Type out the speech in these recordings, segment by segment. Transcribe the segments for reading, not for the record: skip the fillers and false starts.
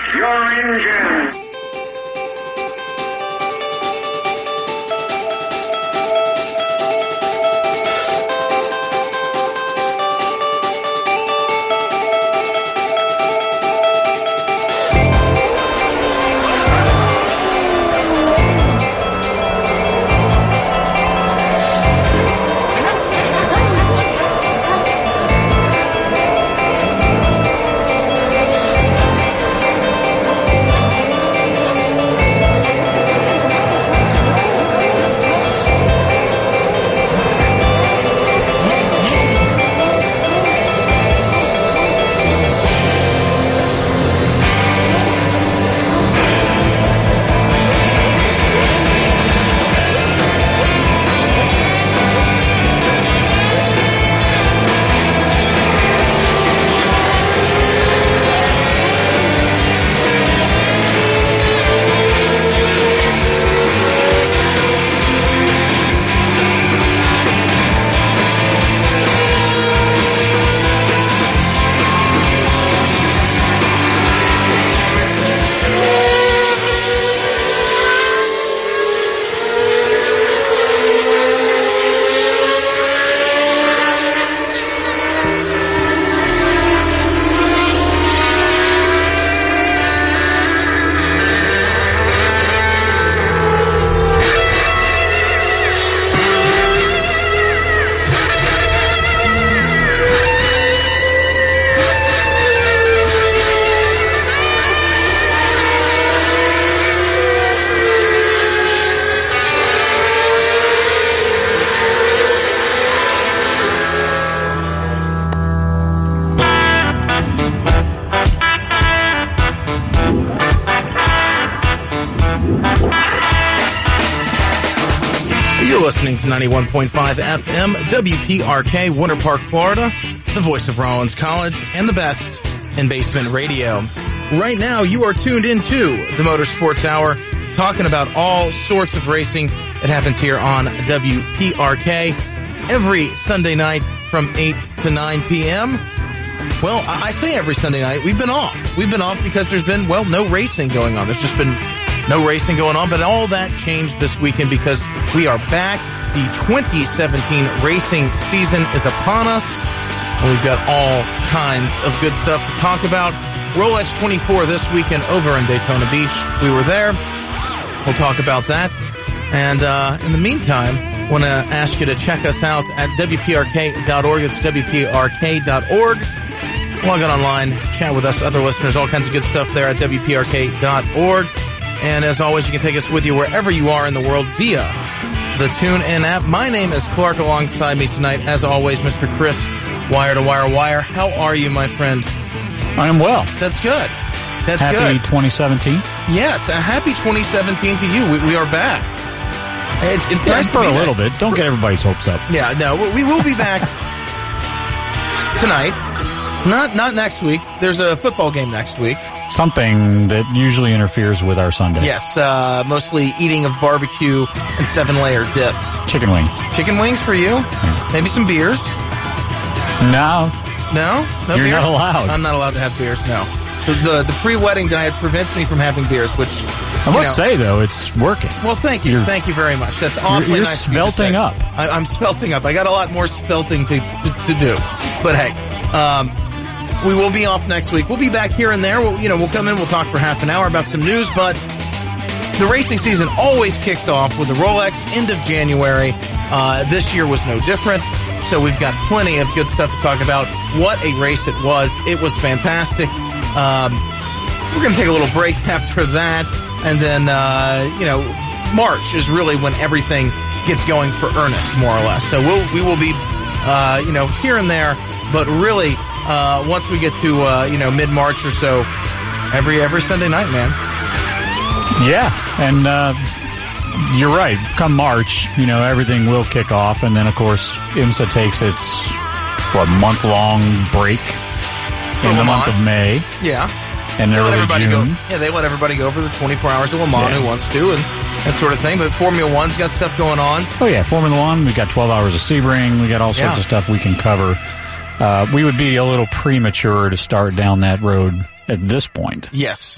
your engine. Listening to 91.5 FM, WPRK, Winter Park, Florida, the voice of Rollins College, and the best in basement radio. Right now, you are tuned into the Motorsports Hour, talking about all sorts of racing that happens here on WPRK every Sunday night from 8 to 9 p.m. Well, I say every Sunday night. We've been off. We've been off because there's been, well, no racing going on. There's just been no racing going on, but all that changed this weekend because we are back. The 2017 racing season is upon us, and we've got all kinds of good stuff to talk about. Rolex 24 this weekend over in Daytona Beach. We were there. We'll talk about that. And in the meantime, I want to ask you to check us out at WPRK.org. It's WPRK.org. Log on online, chat with us, other listeners, all kinds of good stuff there at WPRK.org. And as always, you can take us with you wherever you are in the world via the TuneIn app. My name is Clark. Alongside me tonight, as always, Mr. Chris Wire to Wire Wire. How are you, my friend? I am well. That's good. That's happy good. Happy 2017. Yes, a happy 2017 to you. We are back. It's nice for a little bit. Don't get everybody's hopes up. Yeah, no, we will be back tonight. Not next week. There's a football game next week. Something that usually interferes with our Sunday. Yes, mostly eating of barbecue and 7-layer dip. Chicken wing. Chicken wings for you? Yeah. Maybe some beers? No. No? No You're beers? not allowed. I'm not allowed to have beers, no. The pre-wedding diet prevents me from having beers, which... I must say, though, it's working. Well, thank you. Thank you very much. That's awfully you're nice. You're svelting up. I'm svelting up. I got a lot more svelting to do. But hey, we will be off next week. We'll be back here and there. We'll come in. We'll talk for half an hour about some news. But the racing season always kicks off with the Rolex end of January. This year was no different. So we've got plenty of good stuff to talk about. What a race it was. It was fantastic. We're going to take a little break after that. And then, March is really when everything gets going for earnest, more or less. So we will be, here and there, but really, once we get to, mid-March or so, every Sunday night, man. Yeah. And, you're right. Come March, everything will kick off. And then, of course, IMSA takes its, month-long break in the month of May. Yeah. And early June. They let everybody go for the 24 hours of Le Mans who wants to and that sort of thing. But Formula One's got stuff going on. Oh, yeah. Formula One. We've got 12 hours of Sebring. We got all sorts of stuff we can cover. We would be a little premature to start down that road at this point. Yes.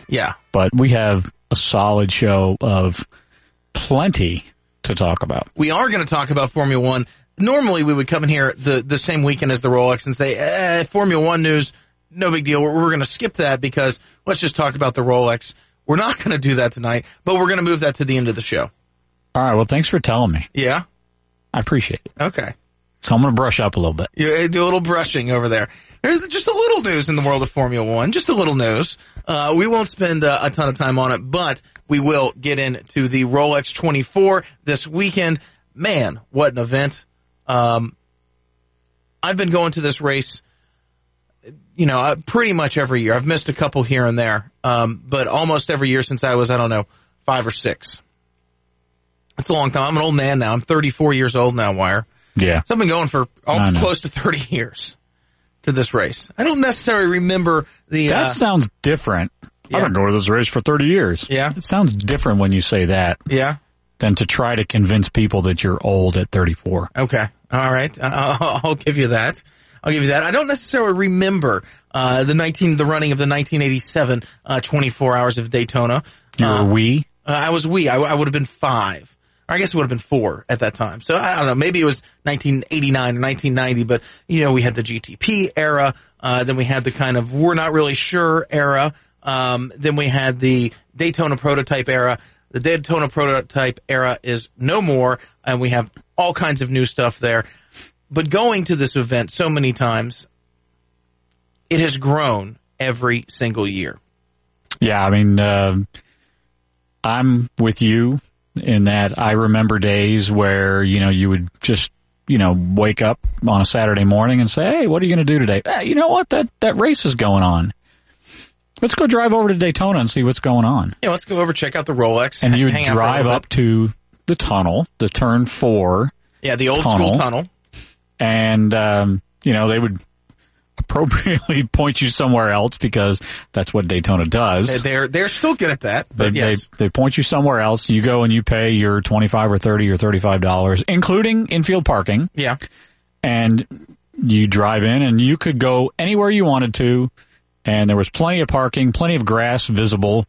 Yeah. But we have a solid show of plenty to talk about. We are going to talk about Formula One. Normally, we would come in here the same weekend as the Rolex and say, Formula One news, no big deal. We're going to skip that because let's just talk about the Rolex. We're not going to do that tonight, but we're going to move that to the end of the show. All right. Well, thanks for telling me. Yeah? I appreciate it. Okay. So I'm going to brush up a little bit. You do a little brushing over there. There's just a little news in the world of Formula One. Just a little news. We won't spend a ton of time on it, but we will get into the Rolex 24 this weekend. Man, what an event. I've been going to this race, pretty much every year. I've missed a couple here and there, but almost every year since I was, 5 or 6. That's a long time. I'm an old man now. I'm 34 years old now, Wire. Yeah. So I've been going for close to 30 years to this race. I don't necessarily remember the... That sounds different. Yeah. I've been going to this race for 30 years. Yeah. It sounds different when you say that. Yeah. Than to try to convince people that you're old at 34. Okay. All right. I'll give you that. I don't necessarily remember the running of the 1987 24 Hours of Daytona. You were wee? I was wee. I would have been 5. Or I guess it would have been 4 at that time. So I don't know. Maybe it was 1989 or 1990, but we had the GTP era. Then we had the kind of we're not really sure era. Then we had the Daytona prototype era. The Daytona prototype era is no more, and we have all kinds of new stuff there. But going to this event so many times, it has grown every single year. Yeah, I mean, I'm with you in that I remember days where, you would just, wake up on a Saturday morning and say, hey, what are you going to do today? You know what? That race is going on. Let's go drive over to Daytona and see what's going on. Yeah, let's go over, check out the Rolex. And you would drive up to the tunnel, the turn 4. Yeah, the old school tunnel. And, they would appropriately point you somewhere else because that's what Daytona does. They're still good at that. But yes. They point you somewhere else. You go and you pay your $25 or $30 or $35, including infield parking. Yeah. And you drive in and you could go anywhere you wanted to. And there was plenty of parking, plenty of grass visible,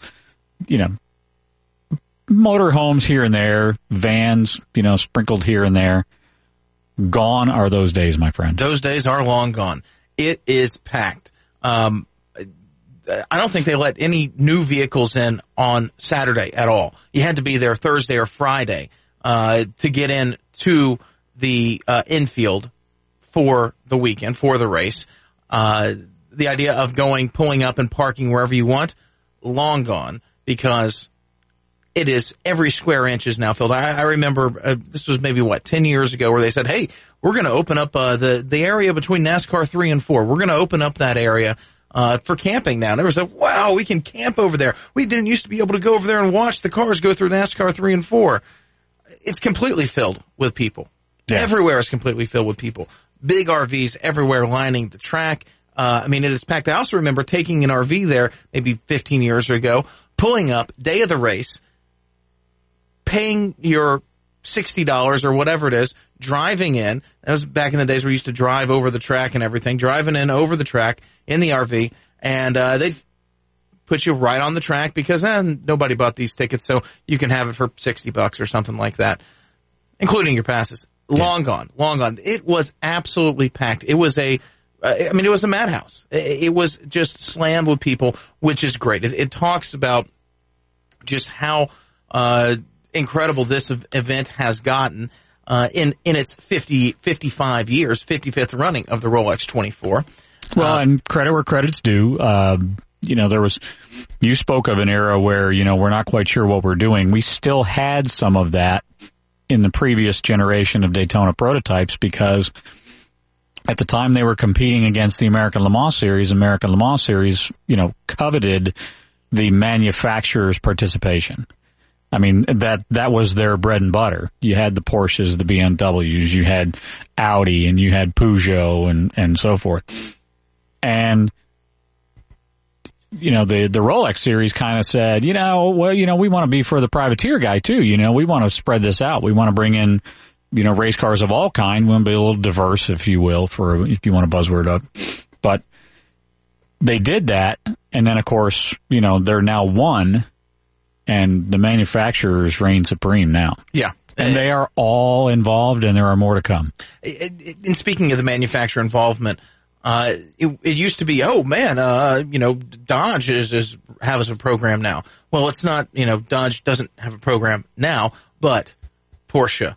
motorhomes here and there, vans, sprinkled here and there. Gone are those days, my friend. Those days are long gone. It is packed. I don't think they let any new vehicles in on Saturday at all. You had to be there Thursday or Friday to get in to the infield for the weekend, for the race. The idea of pulling up and parking wherever you want, long gone, because it is every square inch is now filled. I remember this was maybe 10 years ago where they said, hey, we're going to open up the area between NASCAR 3 and 4. We're going to open up that area for camping now. And there was wow, we can camp over there. We didn't used to be able to go over there and watch the cars go through NASCAR 3 and 4. It's completely filled with people. Yeah. Everywhere is completely filled with people. Big RVs everywhere lining the track. It is packed. I also remember taking an RV there maybe 15 years ago, pulling up, day of the race, paying your $60 or whatever it is, driving in. That was back in the days where we used to drive over the track and everything, driving in over the track in the RV, and they put you right on the track because nobody bought these tickets, so you can have it for $60 or something like that, including your passes. Long gone. It was absolutely packed. It was it was a madhouse. It was just slammed with people, which is great. It talks about just how incredible this event has gotten in its 55 years, 55th running of the Rolex 24. Well, and credit where credit's due. You spoke of an era where, we're not quite sure what we're doing. We still had some of that in the previous generation of Daytona prototypes because at the time they were competing against the American Le Mans Series, coveted the manufacturer's participation. I mean, that was their bread and butter. You had the Porsches, the BMWs, you had Audi, and you had Peugeot and so forth. And, the Rolex series kind of said, we want to be for the privateer guy too. We want to spread this out. We want to bring in, race cars of all kind. We want to be a little diverse, if you will, if you want to buzzword up. But they did that, And then, of course, they're now one, and the manufacturers reign supreme now. Yeah. And they are all involved, and there are more to come. And speaking of the manufacturer involvement, it used to be, Dodge has a program now. Well, it's not, Dodge doesn't have a program now, but Porsche,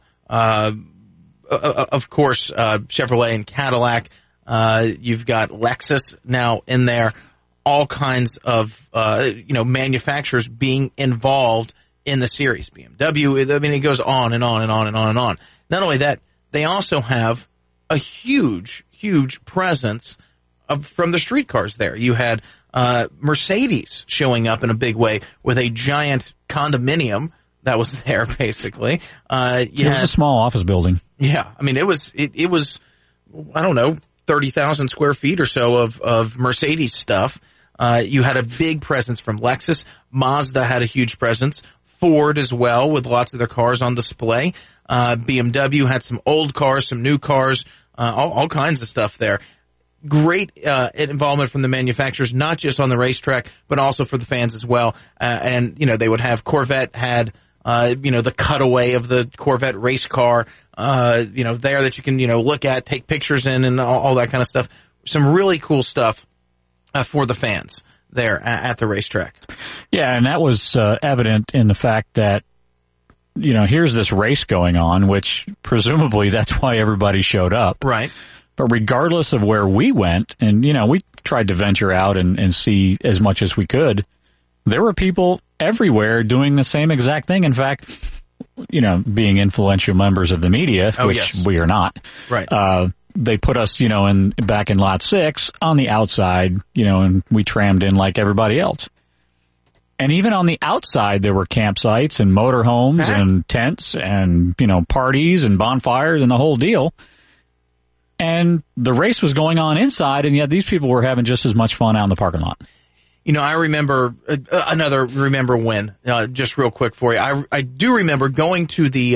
of course, Chevrolet and Cadillac, you've got Lexus now in there, all kinds of, manufacturers being involved in the series. BMW, I mean, it goes on and on and on and on and on. Not only that, they also have a huge presence from the street cars there. You had Mercedes showing up in a big way with a giant condominium that was there, basically. It was a small office building. Yeah. I mean, it was, I don't know, 30,000 square feet or so of Mercedes stuff. You had a big presence from Lexus. Mazda had a huge presence. Ford as well, with lots of their cars on display. BMW had some old cars, some new cars, all kinds of stuff there. Great involvement from the manufacturers, not just on the racetrack, but also for the fans as well. And they would have Corvette had the cutaway of the Corvette race car, there that you can look at, take pictures in, and all that kind of stuff. Some really cool stuff for the fans there at the racetrack. Yeah, and that was evident in the fact that, here's this race going on, which presumably that's why everybody showed up. Right. But regardless of where we went, and, we tried to venture out and see as much as we could, there were people everywhere doing the same exact thing. In fact, being influential members of the media, which we are not. Right. They put us, back in lot 6 on the outside, and we trammed in like everybody else. And even on the outside, there were campsites and motorhomes and tents and, parties and bonfires and the whole deal. And the race was going on inside, and yet these people were having just as much fun out in the parking lot. I remember just real quick for you. I do remember going to the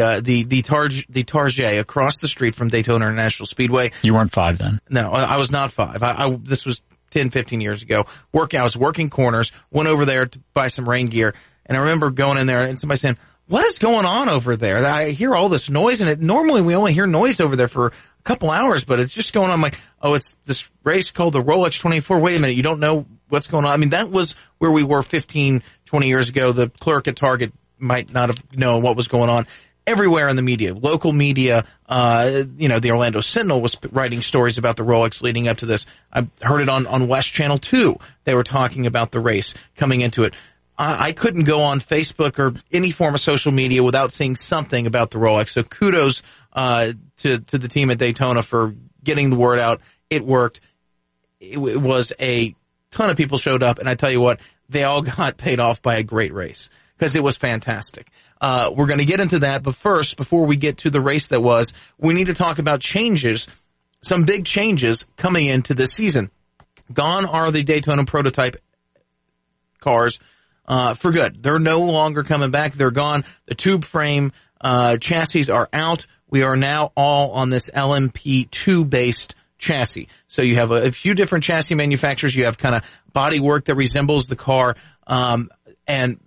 Target across the street from Daytona International Speedway. You weren't 5 then. No, I was not 5. This was 10, 15 years ago. I was working corners, went over there to buy some rain gear, and I remember going in there and somebody saying, "What is going on over there? I hear all this noise, and normally we only hear noise over there for a couple hours, but it's just going on." I'm like, "Oh, it's this race called the Rolex 24. Wait a minute, you don't know what's going on?" I mean, that was where we were 15, 20 years ago. The clerk at Target might not have known what was going on. Everywhere in the media, local media, the Orlando Sentinel was writing stories about the Rolex leading up to this. I heard it on West Channel 2. They were talking about the race coming into it. I couldn't go on Facebook or any form of social media without seeing something about the Rolex. So kudos to the team at Daytona for getting the word out. It worked. It was a ton of people showed up, and I tell you what, they all got paid off by a great race because it was fantastic. We're going to get into that, but first, before we get to the race that was, we need to talk about changes, some big changes coming into this season. Gone are the Daytona prototype cars for good. They're no longer coming back. They're gone. The tube frame chassis are out. We are now all on this LMP2 based chassis. So you have a few different chassis manufacturers. You have kind of body work that resembles the car. And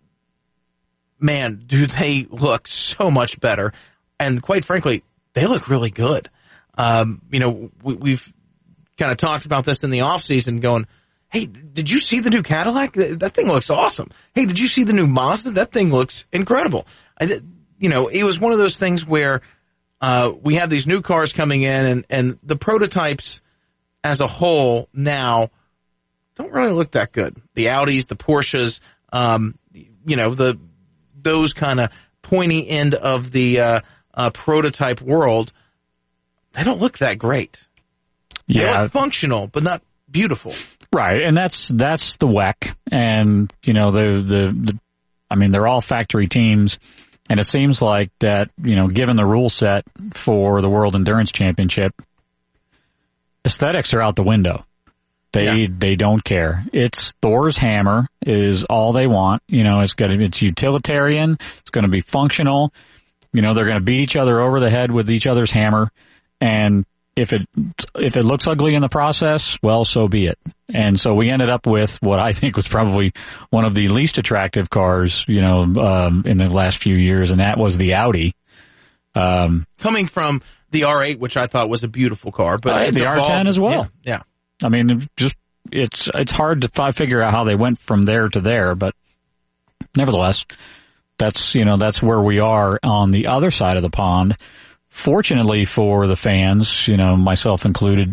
man, do they look so much better. And quite frankly, they look really good. We've kind of talked about this in the off season going, "Hey, did you see the new Cadillac? That thing looks awesome. Hey, did you see the new Mazda? That thing looks incredible." It was one of those things where we have these new cars coming in, and the prototypes as a whole now don't really look that good. The Audis, the Porsches, those kind of pointy end of the prototype world, they don't look that great. Yeah. They look functional, but not beautiful. Right, and that's the WEC, and they're all factory teams. And it seems like that, given the rule set for the World Endurance Championship, aesthetics are out the window. They don't care. It's Thor's hammer is all they want. It's utilitarian. It's going to be functional. They're going to beat each other over the head with each other's hammer. And if it looks ugly in the process, well, so be it. And so we ended up with what I think was probably one of the least attractive cars, in the last few years, and that was the Audi. Coming from the R8, which I thought was a beautiful car, but the R10 as well. Yeah. I mean, it's hard to figure out how they went from there to there, but nevertheless, that's where we are on the other side of the pond. Fortunately for the fans, myself included,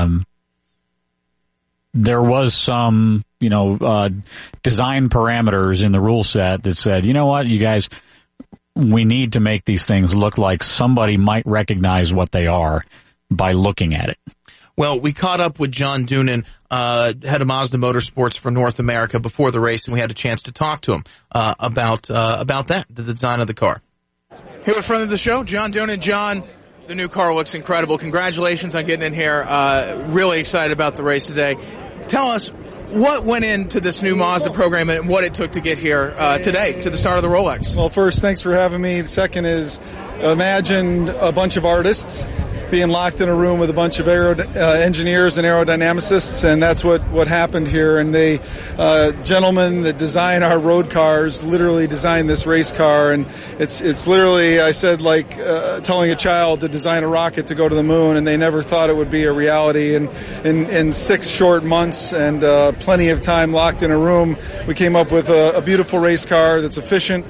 there was some, design parameters in the rule set that said, you know what, you guys, we need to make these things look like somebody might recognize what they are by looking at it. Well, we caught up with John Doonan, head of Mazda Motorsports for North America, before the race, and we had a chance to talk to him about that, the design of the car. Here with friend of the show, John Doonan. John, the new car looks incredible. Congratulations on getting in here. Really excited about the race today. Tell us what went into this new Mazda program and what it took to get here today to the start of the Rolex. Well, first, thanks for having me. The second is, imagine a bunch of artists being locked in a room with a bunch of engineers and aerodynamicists, and that's what happened here. And they gentlemen that design our road cars literally designed this race car, and it's literally, I said, like telling a child to design a rocket to go to the moon, and they never thought it would be a reality. And in 6 short months and plenty of time locked in a room, we came up with a beautiful race car that's efficient,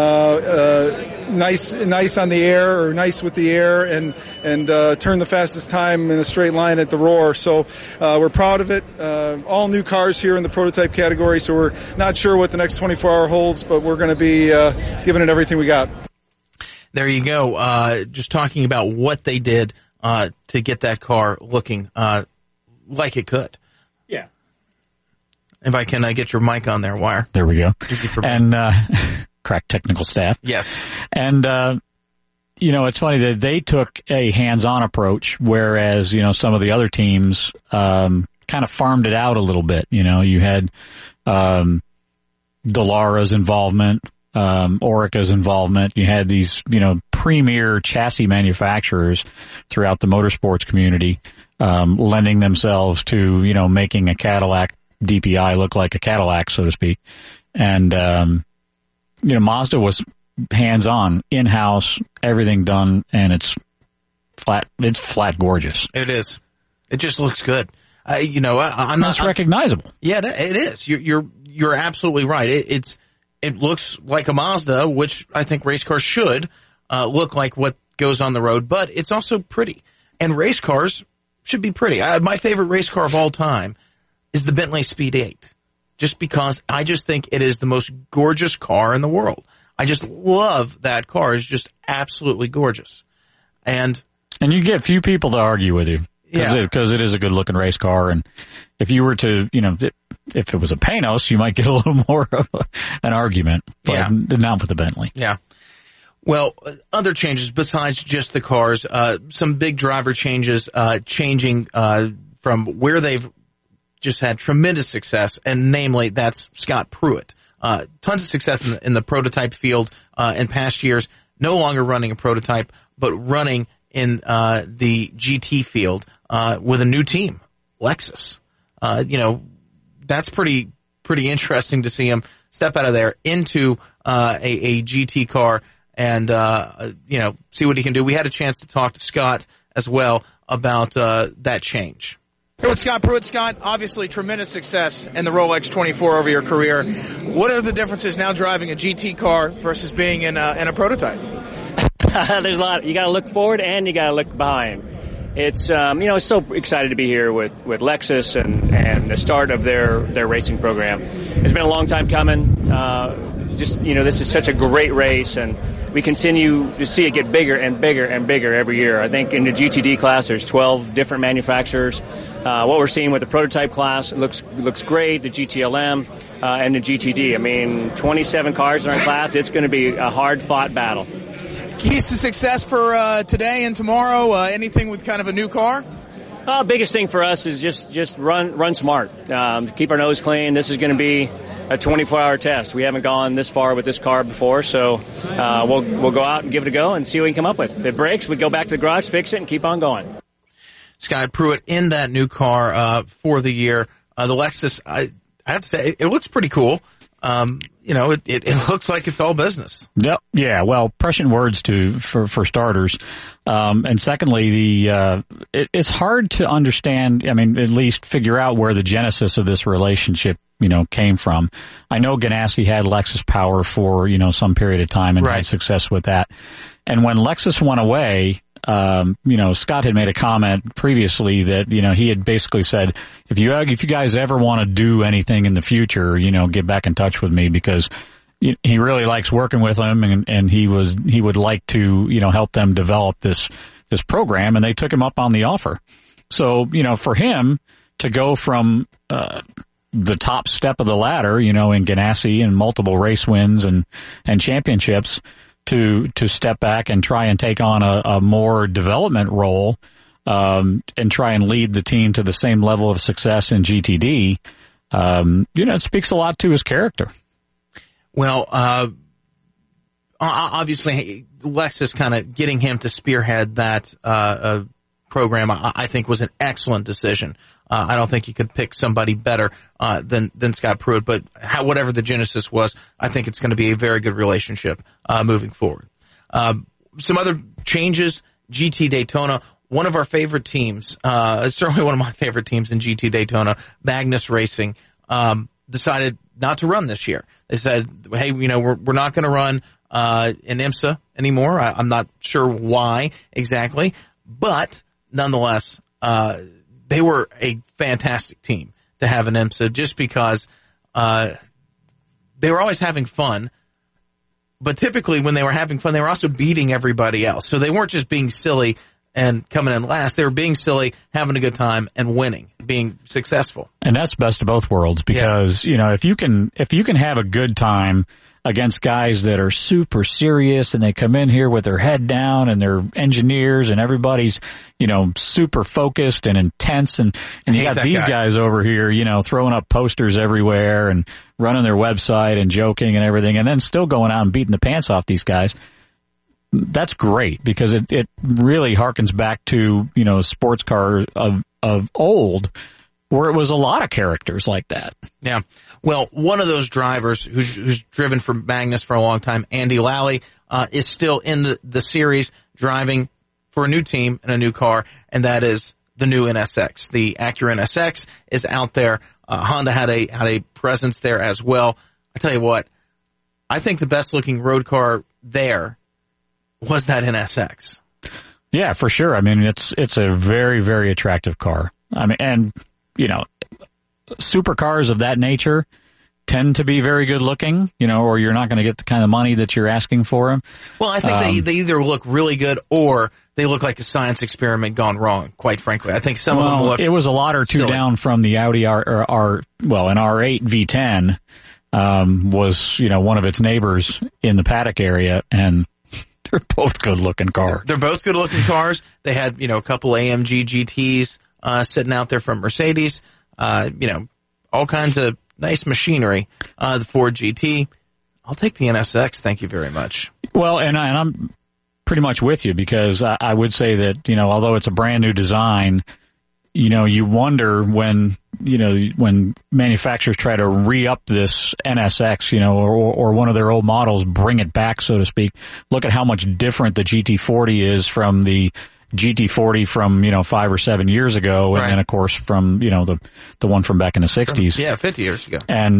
nice on the air, or nice with the air, and turn the fastest time in a straight line at the Roar. So we're proud of it. All new cars here in the prototype category, so we're not sure what the next 24-hour holds, but we're going to be giving it everything we got. There you go. Just talking about what they did to get that car looking like it could. Yeah. If I can get your mic on there, Wire. There we go. And crack technical staff. Yes. And it's funny that they took a hands-on approach, whereas, some of the other teams, kind of farmed it out a little bit. You had, Dalara's involvement, Orica's involvement. You had these, premier chassis manufacturers throughout the motorsports community, lending themselves to, making a Cadillac DPI look like a Cadillac, so to speak. And, Mazda was hands-on, in-house, everything done, and it's flat gorgeous. It is. It just looks good. I'm not recognizable. Yeah, it is. You're absolutely right. It looks like a Mazda, which I think race cars should look like what goes on the road, but it's also pretty. And race cars should be pretty. My favorite race car of all time is the Bentley Speed 8. Just because I just think it is the most gorgeous car in the world. I just love that car. It's just absolutely gorgeous. And you get few people to argue with you. Because it is a good looking race car. And if you were to, if it was a Panos, you might get a little more of an argument. But not with the Bentley. Yeah. Well, other changes besides just the cars, some big driver changes, changing from where they've just had tremendous success, and namely that's Scott Pruitt. Tons of success in the prototype field in past years, no longer running a prototype, but running in the GT field with a new team, Lexus. That's pretty interesting to see him step out of there into a GT car and see what he can do. We had a chance to talk to Scott as well about that change. Here with Scott Pruitt. Scott, obviously tremendous success in the Rolex 24 over your career. What are the differences now driving a GT car versus being in a prototype? There's a lot. You got to look forward and you got to look behind. It's it's so excited to be here with Lexus and the start of their racing program. It's been a long time coming. This is such a great race, and we continue to see it get bigger and bigger and bigger every year. I think in the GTD class, there's 12 different manufacturers. What we're seeing with the prototype class, it looks great. The GTLM and the GTD. I mean, 27 cars in our class. It's going to be a hard-fought battle. Keys to success for today and tomorrow? Anything with kind of a new car? Biggest thing for us is just run smart. Keep our nose clean. This is going to be a 24-hour test. We haven't gone this far with this car before, so we'll go out and give it a go and see what we can come up with. If it breaks, we go back to the garage, fix it, and keep on going. Scott Pruitt in that new car for the year. The Lexus, I have to say, it looks pretty cool. It looks like it's all business. Yep. Yeah. Well, prescient words for starters. And secondly, it's hard to understand. I mean, at least figure out where the genesis of this relationship, came from. I know Ganassi had Lexus Power for, some period of time and had success with that. And when Lexus went away, Scott had made a comment previously that, he had basically said, if you guys ever want to do anything in the future, get back in touch with me, because he really likes working with them, and he would like to, help them develop this program, and they took him up on the offer. So, for him to go from, the top step of the ladder, in Ganassi and multiple race wins and championships, to step back and try and take on a more development role, and try and lead the team to the same level of success in GTD, it speaks a lot to his character. Well, obviously, Lexus kind of getting him to spearhead that program, I think, was an excellent decision. I don't think you could pick somebody better than Scott Pruitt, but whatever the genesis was, I think it's going to be a very good relationship moving forward. Some other changes, GT Daytona, one of our favorite teams, certainly one of my favorite teams in GT Daytona, Magnus Racing, decided not to run this year. They said, hey, we're not going to run in IMSA anymore. I'm not sure why exactly, but nonetheless, they were a fantastic team to have in IMSA, just because they were always having fun. But typically when they were having fun, they were also beating everybody else. So they weren't just being silly and coming in last. They were being silly, having a good time, and winning, being successful. And that's best of both worlds, because, if you can have a good time against guys that are super serious and they come in here with their head down and they're engineers and everybody's, super focused and intense, and you got these guys over here, throwing up posters everywhere and running their website and joking and everything, and then still going out and beating the pants off these guys. That's great, because it really harkens back to, sports car of old, where it was a lot of characters like that. Yeah. Well, one of those drivers who's driven for Magnus for a long time, Andy Lally, is still in the series, driving for a new team and a new car, and that is the new NSX. The Acura NSX is out there. Honda had a presence there as well. I tell you what, I think the best looking road car there was that NSX. Yeah, for sure. I mean, it's a very, very attractive car. I mean, and supercars of that nature tend to be very good looking, or you're not going to get the kind of money that you're asking for them. Well, I think they either look really good or they look like a science experiment gone wrong, quite frankly. I think some of them look... It was a lot or two silly down from the Audi an R8 V10 was, one of its neighbors in the paddock area, and they're both good looking cars. They're both good looking cars. They had, a couple AMG GTs sitting out there from Mercedes, all kinds of nice machinery. The Ford GT. I'll take the NSX. Thank you very much. Well, and I'm pretty much with you, because I would say that, although it's a brand new design, you wonder when manufacturers try to re-up this NSX, or one of their old models, bring it back, so to speak. Look at how much different the GT40 is from the GT40 from, 5 or 7 years ago. And then, of course, from, the one from back in the 60s. Yeah, 50 years ago. And,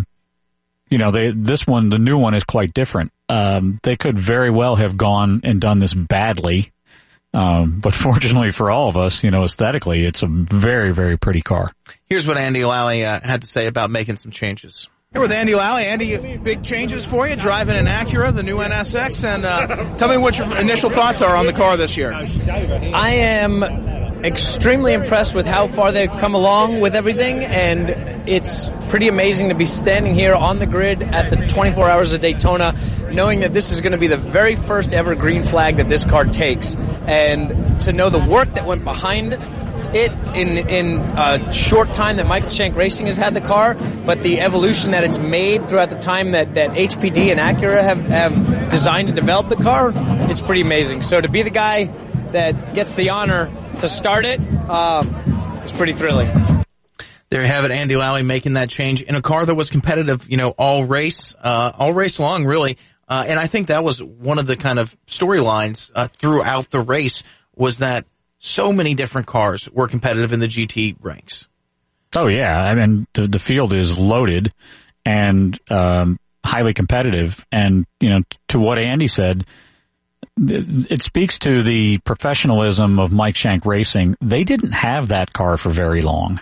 the new one is quite different. They could very well have gone and done this badly. But fortunately for all of us, aesthetically, it's a very, very pretty car. Here's what Andy Lally had to say about making some changes. Here with Andy Lally. Andy, big changes for you, driving an Acura, the new NSX, and tell me what your initial thoughts are on the car this year. I am extremely impressed with how far they've come along with everything, and it's pretty amazing to be standing here on the grid at the 24 Hours of Daytona, knowing that this is going to be the very first ever green flag that this car takes, and to know the work that went behind it in a short time that Michael Shank Racing has had the car, but the evolution that it's made throughout the time that HPD and Acura have designed and developed the car, it's pretty amazing. So to be the guy that gets the honor to start it, it's pretty thrilling. There you have it, Andy Lally making that change in a car that was competitive, all race long, really. And I think that was one of the kind of storylines throughout the race, was that so many different cars were competitive in the GT ranks. Oh yeah, I mean the field is loaded and highly competitive, and to what Andy said, it speaks to the professionalism of Mike Shank Racing. They didn't have that car for very long.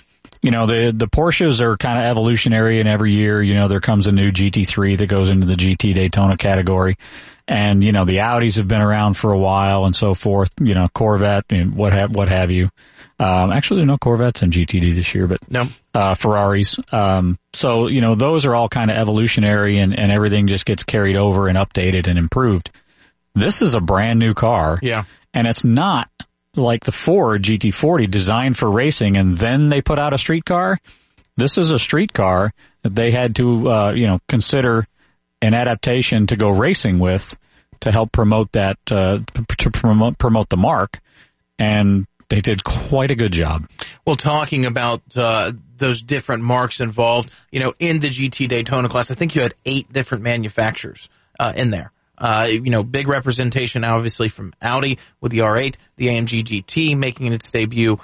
The Porsches are kind of evolutionary, and every year, there comes a new GT3 that goes into the GT Daytona category. And, the Audis have been around for a while and so forth, Corvette and what have you. Actually, no Corvettes in GTD this year, but no. Ferraris. So, those are all kind of evolutionary, and everything just gets carried over and updated and improved. This is a brand new car. Yeah. And it's not like the Ford GT40 designed for racing and then they put out a street car. This is a street car that they had to, consider an adaptation to go racing with to help promote that, to promote the mark. And they did quite a good job. Well, talking about, those different marks involved, in the GT Daytona class, I think you had 8 different manufacturers, in there. Big representation obviously from Audi with the R8, the AMG GT making its debut,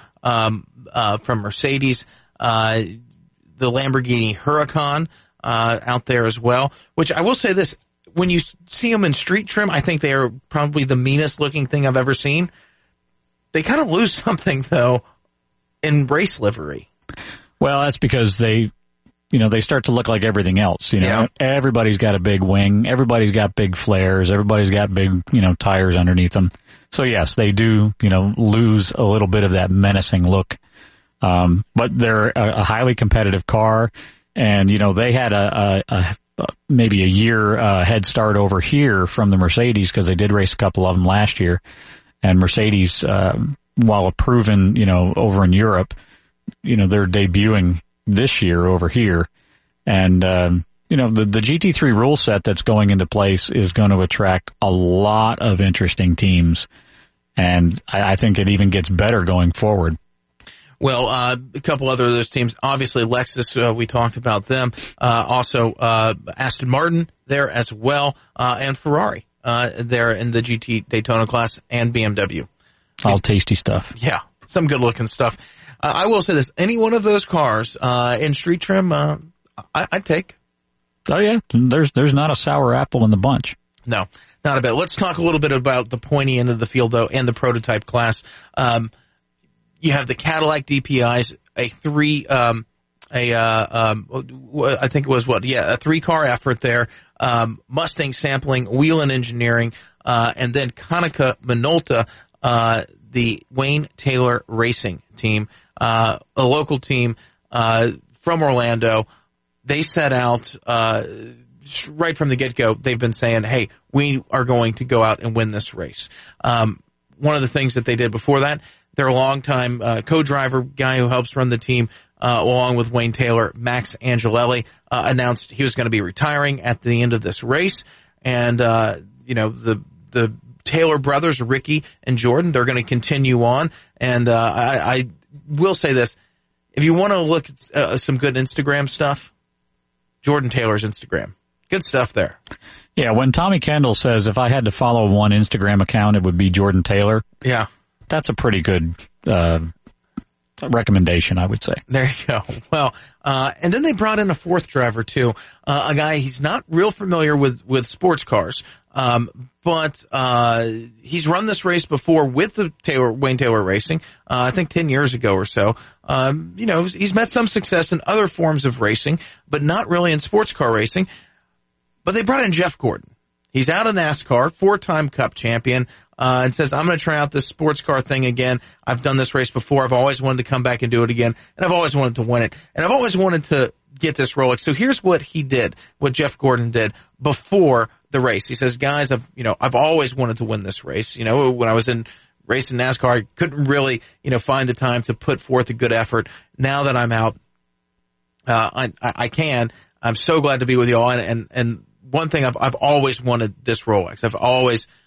from Mercedes, the Lamborghini Huracan, out there as well, which I will say this, when you see them in street trim, I think they are probably the meanest looking thing I've ever seen. They kind of lose something though in race livery. Well, that's because they start to look like everything else. Yeah. Everybody's got a big wing. Everybody's got big flares. Everybody's got big, tires underneath them. So yes, they do, lose a little bit of that menacing look. But they're a highly competitive car, and, they had maybe a year, head start over here from the Mercedes, because they did race a couple of them last year. And Mercedes, while a proven, over in Europe, they're debuting this year over here. And, the GT3 rule set that's going into place is going to attract a lot of interesting teams. And I think it even gets better going forward. Well, a couple other of those teams, obviously Lexus, we talked about them. Also, Aston Martin there as well, and Ferrari, there in the GT Daytona class, and BMW. All tasty stuff. Yeah. Some good looking stuff. I will say this, any one of those cars, in street trim, I'd take. Oh yeah. There's not a sour apple in the bunch. No, not a bit. Let's talk a little bit about the pointy end of the field though, and the prototype class. You have the Cadillac DPIs, I think it was a 3-car effort there. Mustang Sampling, Whelen Engineering, and then Konica Minolta, the Wayne Taylor Racing team, a local team, from Orlando. They set out, right from the get-go, they've been saying, hey, we are going to go out and win this race. One of the things that they did before that, their longtime co-driver, guy who helps run the team, along with Wayne Taylor, Max Angelelli, announced he was going to be retiring at the end of this race. And, the Taylor brothers, Ricky and Jordan, they're going to continue on. And I will say this, if you want to look at some good Instagram stuff, Jordan Taylor's Instagram. Good stuff there. Yeah, when Tommy Kendall says if I had to follow one Instagram account, it would be Jordan Taylor. Yeah. That's a pretty good recommendation, I would say. There you go. Well, and then they brought in a 4th driver too, a guy he's not real familiar with sports cars, but he's run this race before with the Wayne Taylor Racing, I think 10 years ago or so. He's met some success in other forms of racing, but not really in sports car racing. But they brought in Jeff Gordon. He's out of NASCAR, 4-time Cup champion, and says, I'm going to try out this sports car thing again. I've done this race before. I've always wanted to come back and do it again, and I've always wanted to win it. And I've always wanted to get this Rolex. So here's what he did, what Jeff Gordon did before the race. He says, guys, I've always wanted to win this race. When I was in racing NASCAR, I couldn't really, find the time to put forth a good effort. Now that I'm out, I can. I'm so glad to be with you all. And one thing I've always wanted this Rolex. I've always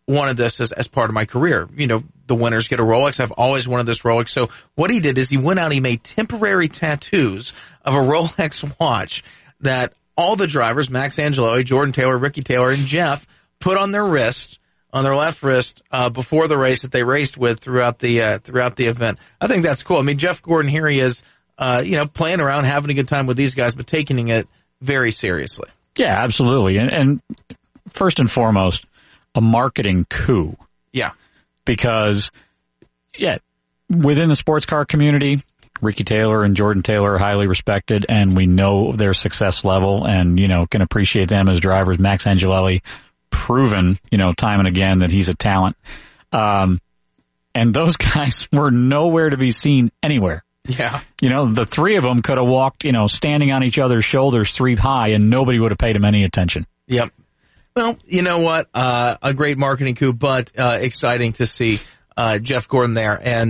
wanted this as part of my career. You know, the winners get a Rolex. I've always wanted this Rolex. So what he did is he went out, he made temporary tattoos of a Rolex watch that all the drivers, Max Angelelli, Jordan Taylor, Ricky Taylor, and Jeff, put on their wrist, on their left wrist, before the race that they raced with throughout the event. I think that's cool. I mean, Jeff Gordon, here he is, playing around, having a good time with these guys, but taking it very seriously. Yeah, absolutely. And first and foremost, a marketing coup. Yeah. Because, within the sports car community, Ricky Taylor and Jordan Taylor are highly respected, and we know their success level and, can appreciate them as drivers. Max Angelelli, proven, time and again that he's a talent. And those guys were nowhere to be seen anywhere. Yeah. The three of them could have walked, standing on each other's shoulders 3 high, and nobody would have paid them any attention. Yep. Well, you know what? A great marketing coup, but exciting to see Jeff Gordon there and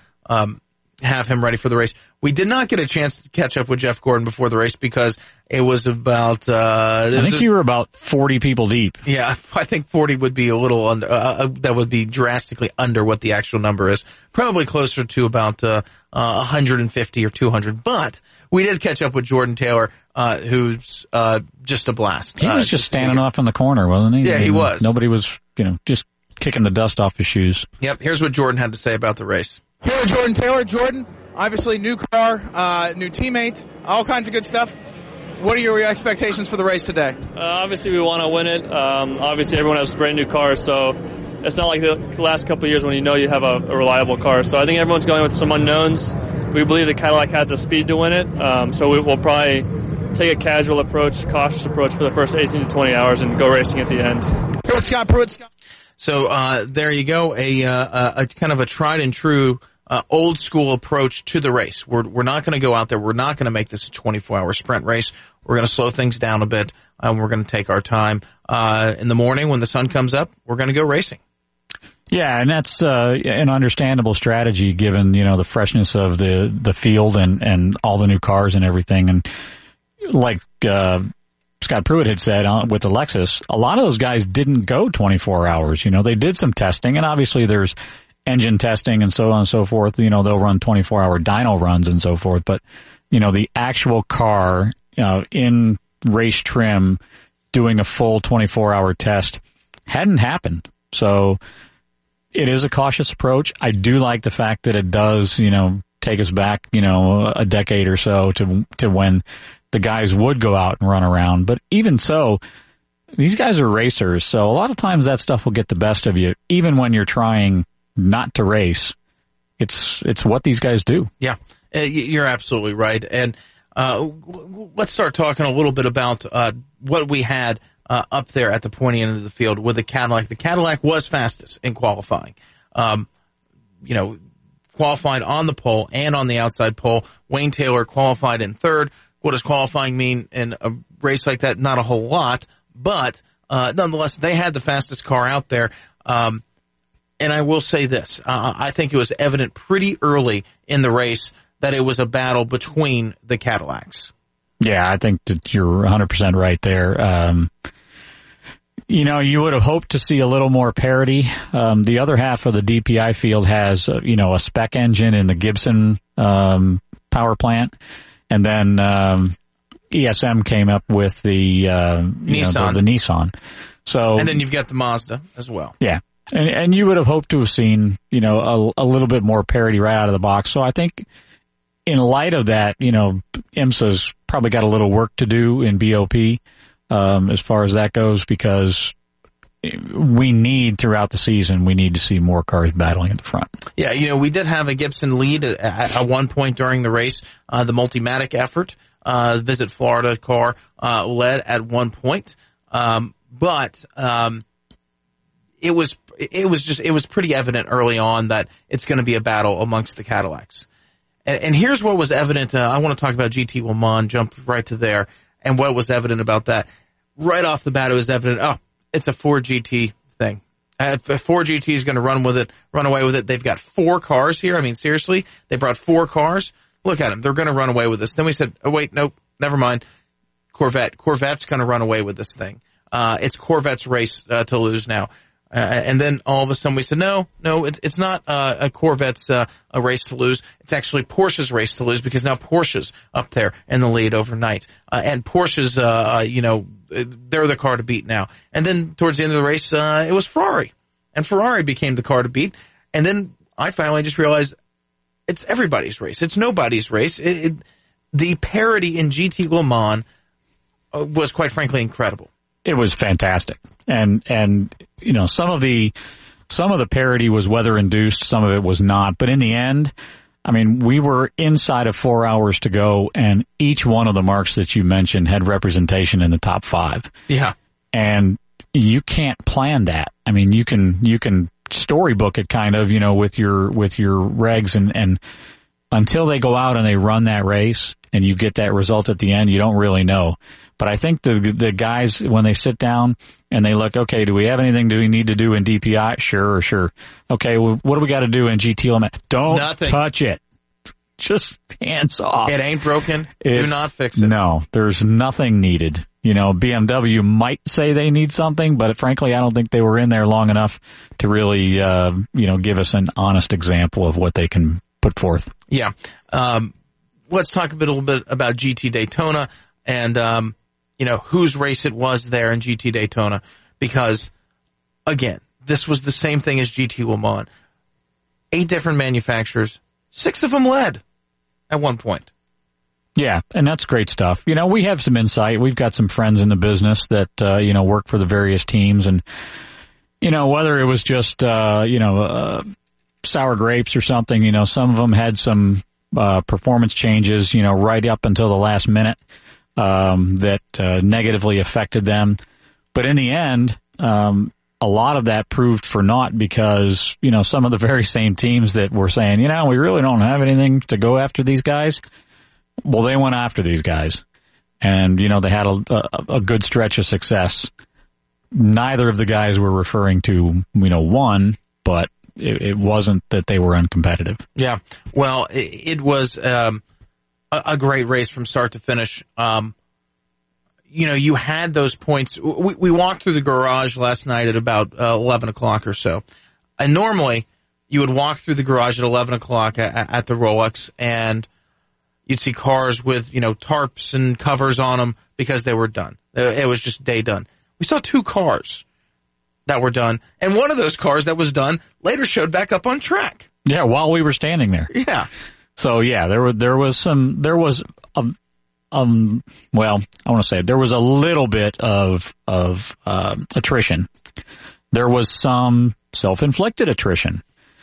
have him ready for the race. We did not get a chance to catch up with Jeff Gordon before the race because it was about I think you were about 40 people deep. Yeah, I think 40 would be a little under, that would be drastically under what the actual number is. Probably closer to about 150 or 200. But we did catch up with Jordan Taylor, who's just a blast. He was just standing off in the corner, wasn't he? Yeah, he was. Nobody was, just kicking the dust off his shoes. Yep, here's what Jordan had to say about the race. Here with Jordan Taylor. Jordan, obviously new car, new teammates, all kinds of good stuff. What are your expectations for the race today? Obviously, we want to win it. Obviously, everyone has brand new cars, so it's not like the last couple of years when you have a reliable car. So I think everyone's going with some unknowns. We believe that Cadillac has the speed to win it, so we'll probably take a casual approach, cautious approach for the first 18 to 20 hours and go racing at the end. Here with Scott Pruitt. So there you go, a kind of a tried and true old school approach to the race. We're not going to go out there. We're not going to make this a 24-hour sprint race. We're going to slow things down a bit, and we're going to take our time. In the morning when the sun comes up, we're going to go racing. Yeah, and that's an understandable strategy given, the freshness of the field and all the new cars and everything. And like Scott Pruitt had said with the Lexus, a lot of those guys didn't go 24 hours. They did some testing, and obviously there's engine testing and so on and so forth. They'll run 24-hour dyno runs and so forth. But, the actual car in race trim doing a full 24-hour test hadn't happened. So it is a cautious approach. I do like the fact that it does, take us back, a decade or so to when the guys would go out and run around. But even so, these guys are racers, so a lot of times that stuff will get the best of you, even when you're trying not to race. It's what these guys do. Yeah, you're absolutely right. And let's start talking a little bit about what we had up there at the pointy end of the field with the Cadillac. The Cadillac was fastest in qualifying. Qualified on the pole and on the outside pole. Wayne Taylor qualified in third. What does qualifying mean in a race like that? Not a whole lot, but nonetheless, they had the fastest car out there. And I will say this. I think it was evident pretty early in the race that it was a battle between the Cadillacs. Yeah, I think that you're 100% right there. You would have hoped to see a little more parity. The other half of the DPI field has, a spec engine in the Gibson power plant. And then ESM came up with the Nissan. The Nissan. So, and then you've got the Mazda as well. Yeah. And you would have hoped to have seen, a little bit more parity right out of the box. So I think in light of that, IMSA's probably got a little work to do in BOP, as far as that goes, because throughout the season, we need to see more cars battling at the front. Yeah, we did have a Gibson lead at one point during the race. The Multimatic effort, Visit Florida car, led at one point. But it was pretty evident early on that it's going to be a battle amongst the Cadillacs. And here's what was evident. I want to talk about GT Le Mans, jump right to there. And what was evident about that? Right off the bat, it was evident, it's a Ford GT thing. If Ford GT is going to run away with it, they've got 4 cars here. I mean, seriously, they brought 4 cars. Look at them. They're going to run away with this. Then we said, oh, wait, nope, never mind. Corvette's going to run away with this thing. It's Corvette's race to lose now. And then all of a sudden we said, no, it's not a Corvette's a race to lose. It's actually Porsche's race to lose, because now Porsche's up there in the lead overnight. And Porsche's, they're the car to beat now. And then towards the end of the race, it was Ferrari. And Ferrari became the car to beat. And then I finally just realized it's everybody's race. It's nobody's race. The parity in GT Le Mans was, quite frankly, incredible. It was fantastic. And some of the parity was weather induced, some of it was not. But in the end, I mean, we were inside of 4 hours to go, and each one of the marks that you mentioned had representation in the top 5. Yeah. And you can't plan that. I mean, you can storybook it kind of, with your regs, and until they go out and they run that race and you get that result at the end, you don't really know. But I think the guys, when they sit down and they look, okay, do we have anything we need to do in DPI? Sure. Okay, well, what do we got to do in GT Le Mans? Don't touch it. Just hands off. It ain't broken. Do not fix it. No, there's nothing needed. BMW might say they need something, but frankly, I don't think they were in there long enough to really, give us an honest example of what they can put forth. Yeah. Let's talk a little bit about GT Daytona and, whose race it was there in GT Daytona, because, again, this was the same thing as GT Le Mans. 8 different manufacturers, 6 of them led at one point. Yeah, and that's great stuff. We have some insight. We've got some friends in the business that, work for the various teams, and, whether it was just, sour grapes or something, some of them had some performance changes, right up until the last minute. That negatively affected them. But in the end, a lot of that proved for naught, because, some of the very same teams that were saying, we really don't have anything to go after these guys. Well, they went after these guys. And, they had a good stretch of success. Neither of the guys were referring to, won, but it wasn't that they were uncompetitive. Yeah. Well, it was a great race from start to finish. You had those points. We walked through the garage last night at about 11 o'clock or so. And normally, you would walk through the garage at 11 o'clock at the Rolex, and you'd see cars with, tarps and covers on them because they were done. It was just day done. We saw 2 cars that were done, and one of those cars that was done later showed back up on track. Yeah, while we were standing there. Yeah. So yeah, there was a little bit of attrition. There was some self-inflicted attrition.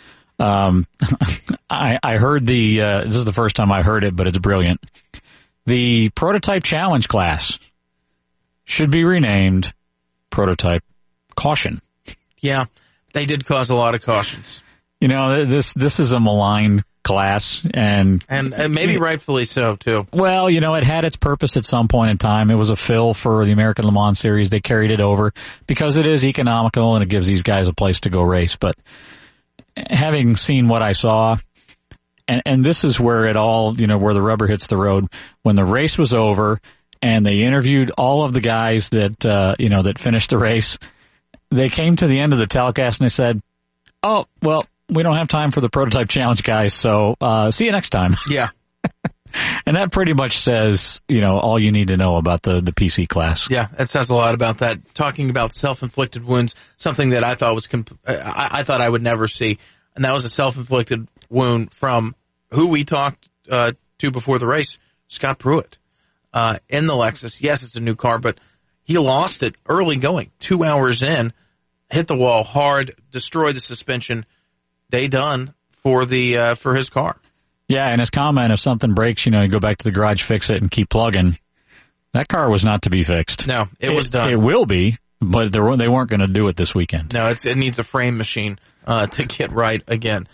I heard this is the first time I heard it, but it's brilliant. The Prototype Challenge class should be renamed Prototype Caution. Yeah, they did cause a lot of cautions. This is a maligned class, and maybe rightfully so too. Well, it had its purpose at some point in time. It was a fill for the American Le Mans series. They carried it over because it is economical and it gives these guys a place to go race. But having seen what I saw, and this is where it all, where the rubber hits the road. When the race was over and they interviewed all of the guys that, that finished the race, they came to the end of the telecast and they said, "Oh, well, we don't have time for the Prototype Challenge guys, so see you next time." Yeah. And that pretty much says, all you need to know about the PC class. Yeah, it says a lot about that. Talking about self-inflicted wounds, something that I thought was I thought I would never see, and that was a self-inflicted wound from who we talked to before the race, Scott Pruitt, in the Lexus. Yes, it's a new car, but he lost it early going, 2 hours in, hit the wall hard, destroyed the suspension. Day done for his car. Yeah, and his comment, if something breaks, you go back to the garage, fix it, and keep plugging. That car was not to be fixed. No, it was done. It will be, but they weren't going to do it this weekend. No, it needs a frame machine to get right again.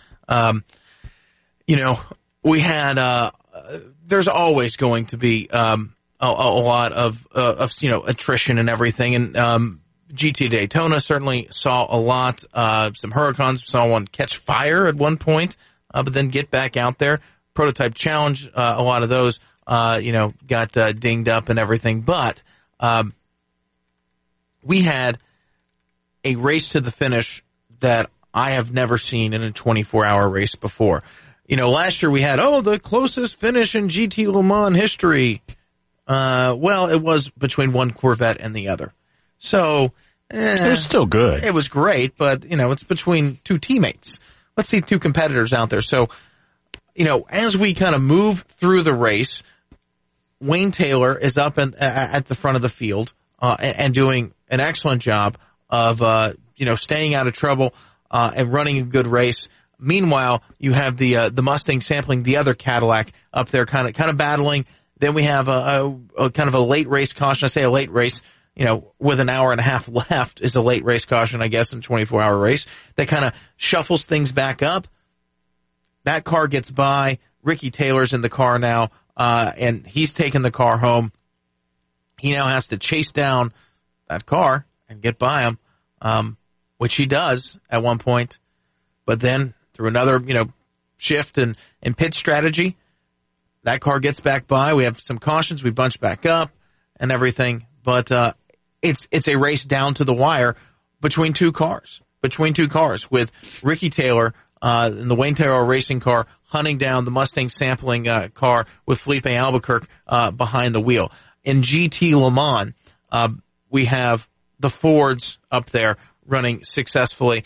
We had there's always going to be a lot of attrition and everything, and GT Daytona certainly saw a lot. Some Huracans, saw one catch fire at one point, but then get back out there. Prototype Challenge, a lot of those, got dinged up and everything. But we had a race to the finish that I have never seen in a 24-hour race before. You know, last year we had, the closest finish in GT Le Mans history. Well, it was between one Corvette and the other. So, it was still good. It was great, but, you know, it's between two teammates. Let's see, two competitors out there. So, you know, as we kind of move through the race, Wayne Taylor is up at the front of the field, and doing an excellent job of, staying out of trouble, and running a good race. Meanwhile, you have the Mustang sampling the other Cadillac up there, kind of battling. Then we have a kind of a late race caution. I say a late race, you know, with an hour and a half left is a late race caution, I guess, in a 24-hour race. That kind of shuffles things back up. That car gets by. Ricky Taylor's in the car now, and he's taking the car home. He now has to chase down that car and get by him, which he does at one point. But then through another, shift in pit strategy, that car gets back by. We have some cautions. We bunch back up and everything. But it's a race down to the wire between two cars, with Ricky Taylor in the Wayne Taylor Racing car hunting down the Mustang sampling car with Felipe Albuquerque behind the wheel. In GT Le Mans, we have the Fords up there running successfully.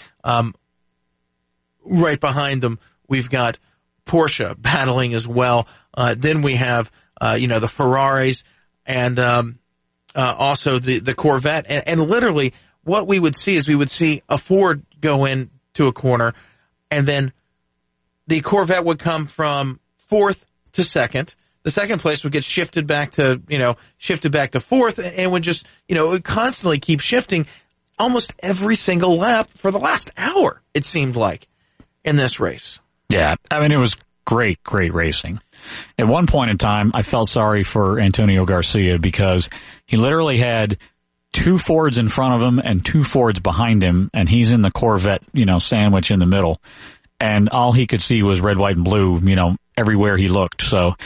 Right behind them, we've got Porsche battling as well. Then we have, the Ferraris and also the Corvette. And literally what we would see is we would see a Ford go into a corner, and then the Corvette would come from fourth to second. The second place would get shifted back to fourth, and would just, it would constantly keep shifting almost every single lap for the last hour, it seemed like, in this race. Yeah, I mean, it was great racing. At one point in time, I felt sorry for Antonio Garcia because he literally had two Fords in front of him and two Fords behind him, and he's in the Corvette, sandwich in the middle. And all he could see was red, white, and blue, everywhere he looked. So,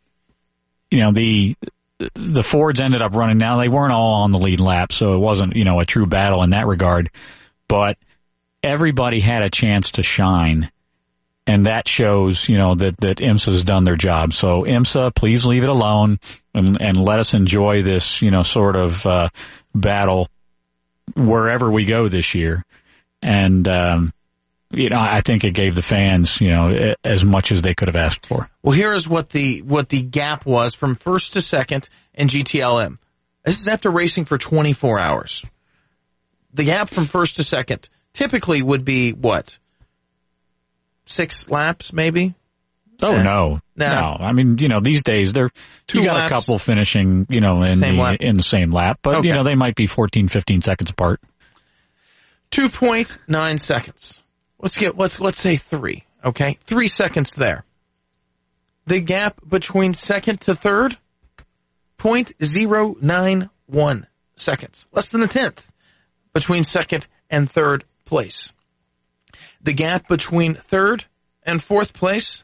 the Fords ended up running. Now, they weren't all on the lead lap, so it wasn't, a true battle in that regard. But everybody had a chance to shine. And that shows, that IMSA's done their job. So IMSA, please leave it alone and let us enjoy this, sort of battle wherever we go this year. And, I think it gave the fans, as much as they could have asked for. Well, here is what the gap was from first to second in GTLM. This is after racing for 24 hours. The gap from first to second typically would be what? 6 laps, maybe? Oh, no. I mean, these days, you got laps. A couple finishing, in the same lap, but, okay. They might be 14, 15 seconds apart. 2.9 seconds. Let's say 3, okay? 3 seconds there. The gap between second to third, 0.091 seconds. Less than a tenth between second and third place. The gap between third and fourth place,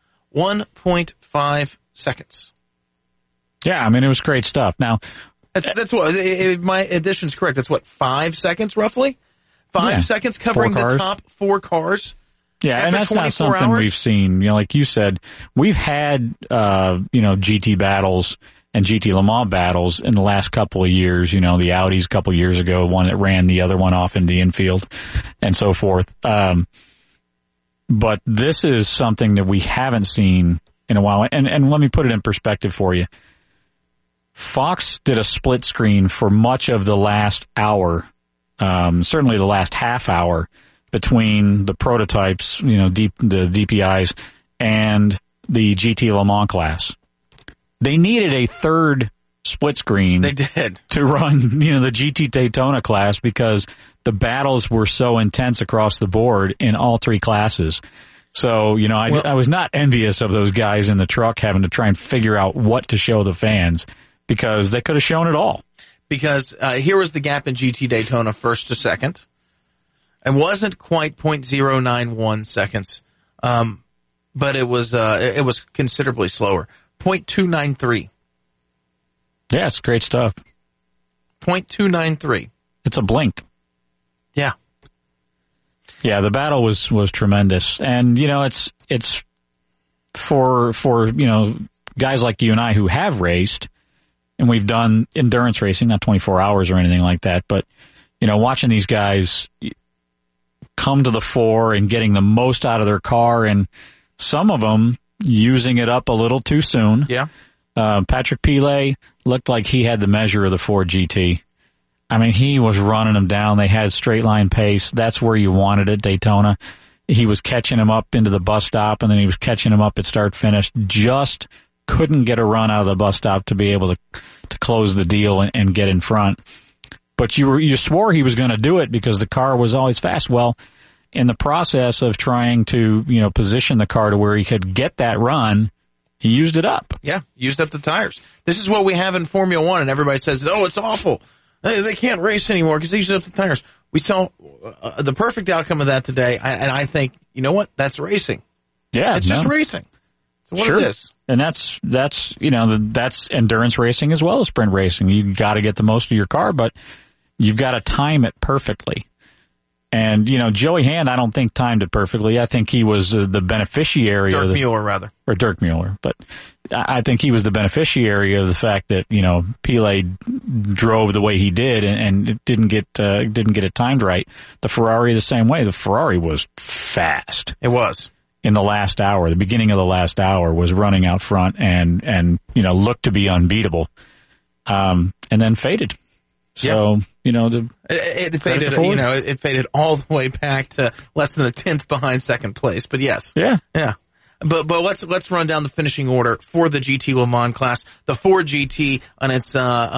1.5 seconds. Yeah, I mean, it was great stuff. Now, that's what my addition's correct. That's what, 5 seconts roughly? 5 seconds covering the top 4 cars. Yeah, and that's not something we've seen. Like you said, we've had GT battles and GT Le Mans battles in the last couple of years. The Audis a couple of years ago, one that ran the other one off in the infield and so forth. But this is something that we haven't seen in a while. And let me put it in perspective for you. Fox did a split screen for much of the last hour, certainly the last half hour, between the prototypes, the DPIs, and the GT Le Mans class. They needed a third split screen. They did. To run, the GT Daytona class because the battles were so intense across the board in all 3 classes. So, I was not envious of those guys in the truck having to try and figure out what to show the fans because they could have shown it all. Because here was the gap in GT Daytona first to second. It wasn't quite 0.091 seconds, but it was considerably slower. 0.293. Yeah, it's great stuff. 0.293. It's a blink. Yeah. Yeah, the battle was tremendous. And, it's for, guys like you and I who have raced, and we've done endurance racing, not 24 hours or anything like that, but, watching these guys come to the fore and getting the most out of their car, and some of them using it up a little too soon. Yeah. Patrick Pilet looked like he had the measure of the Ford GT. I mean, he was running them down. They had straight line pace. That's where you wanted it, Daytona. He was catching him up into the bus stop, and then he was catching him up at start finish. Just couldn't get a run out of the bus stop to be able to close the deal and get in front. But you swore he was going to do it because the car was always fast. Well, in the process of trying to, position the car to where he could get that run, he used it up. Yeah, used up the tires. This is what we have in Formula One, and everybody says, oh, it's awful. They can't race anymore because they used up the tires. We saw the perfect outcome of that today, and I think, you know what? That's racing. Yeah. It's just racing. It's what it is. And that's endurance racing as well as sprint racing. You got to get the most of your car, but you've got to time it perfectly. And, Joey Hand, I don't think timed it perfectly. I think he was the beneficiary Dirk Mueller. But I think he was the beneficiary of the fact that, Pilet drove the way he did and it didn't get it timed right. The Ferrari the same way. The Ferrari was fast. It was. In the last hour, the beginning of the last hour was running out front and looked to be unbeatable. And then faded. So, it faded, it faded all the way back to less than a tenth behind second place. But yes. Yeah. Yeah. But let's run down the finishing order for the GT Le Mans class. The Ford GT on its,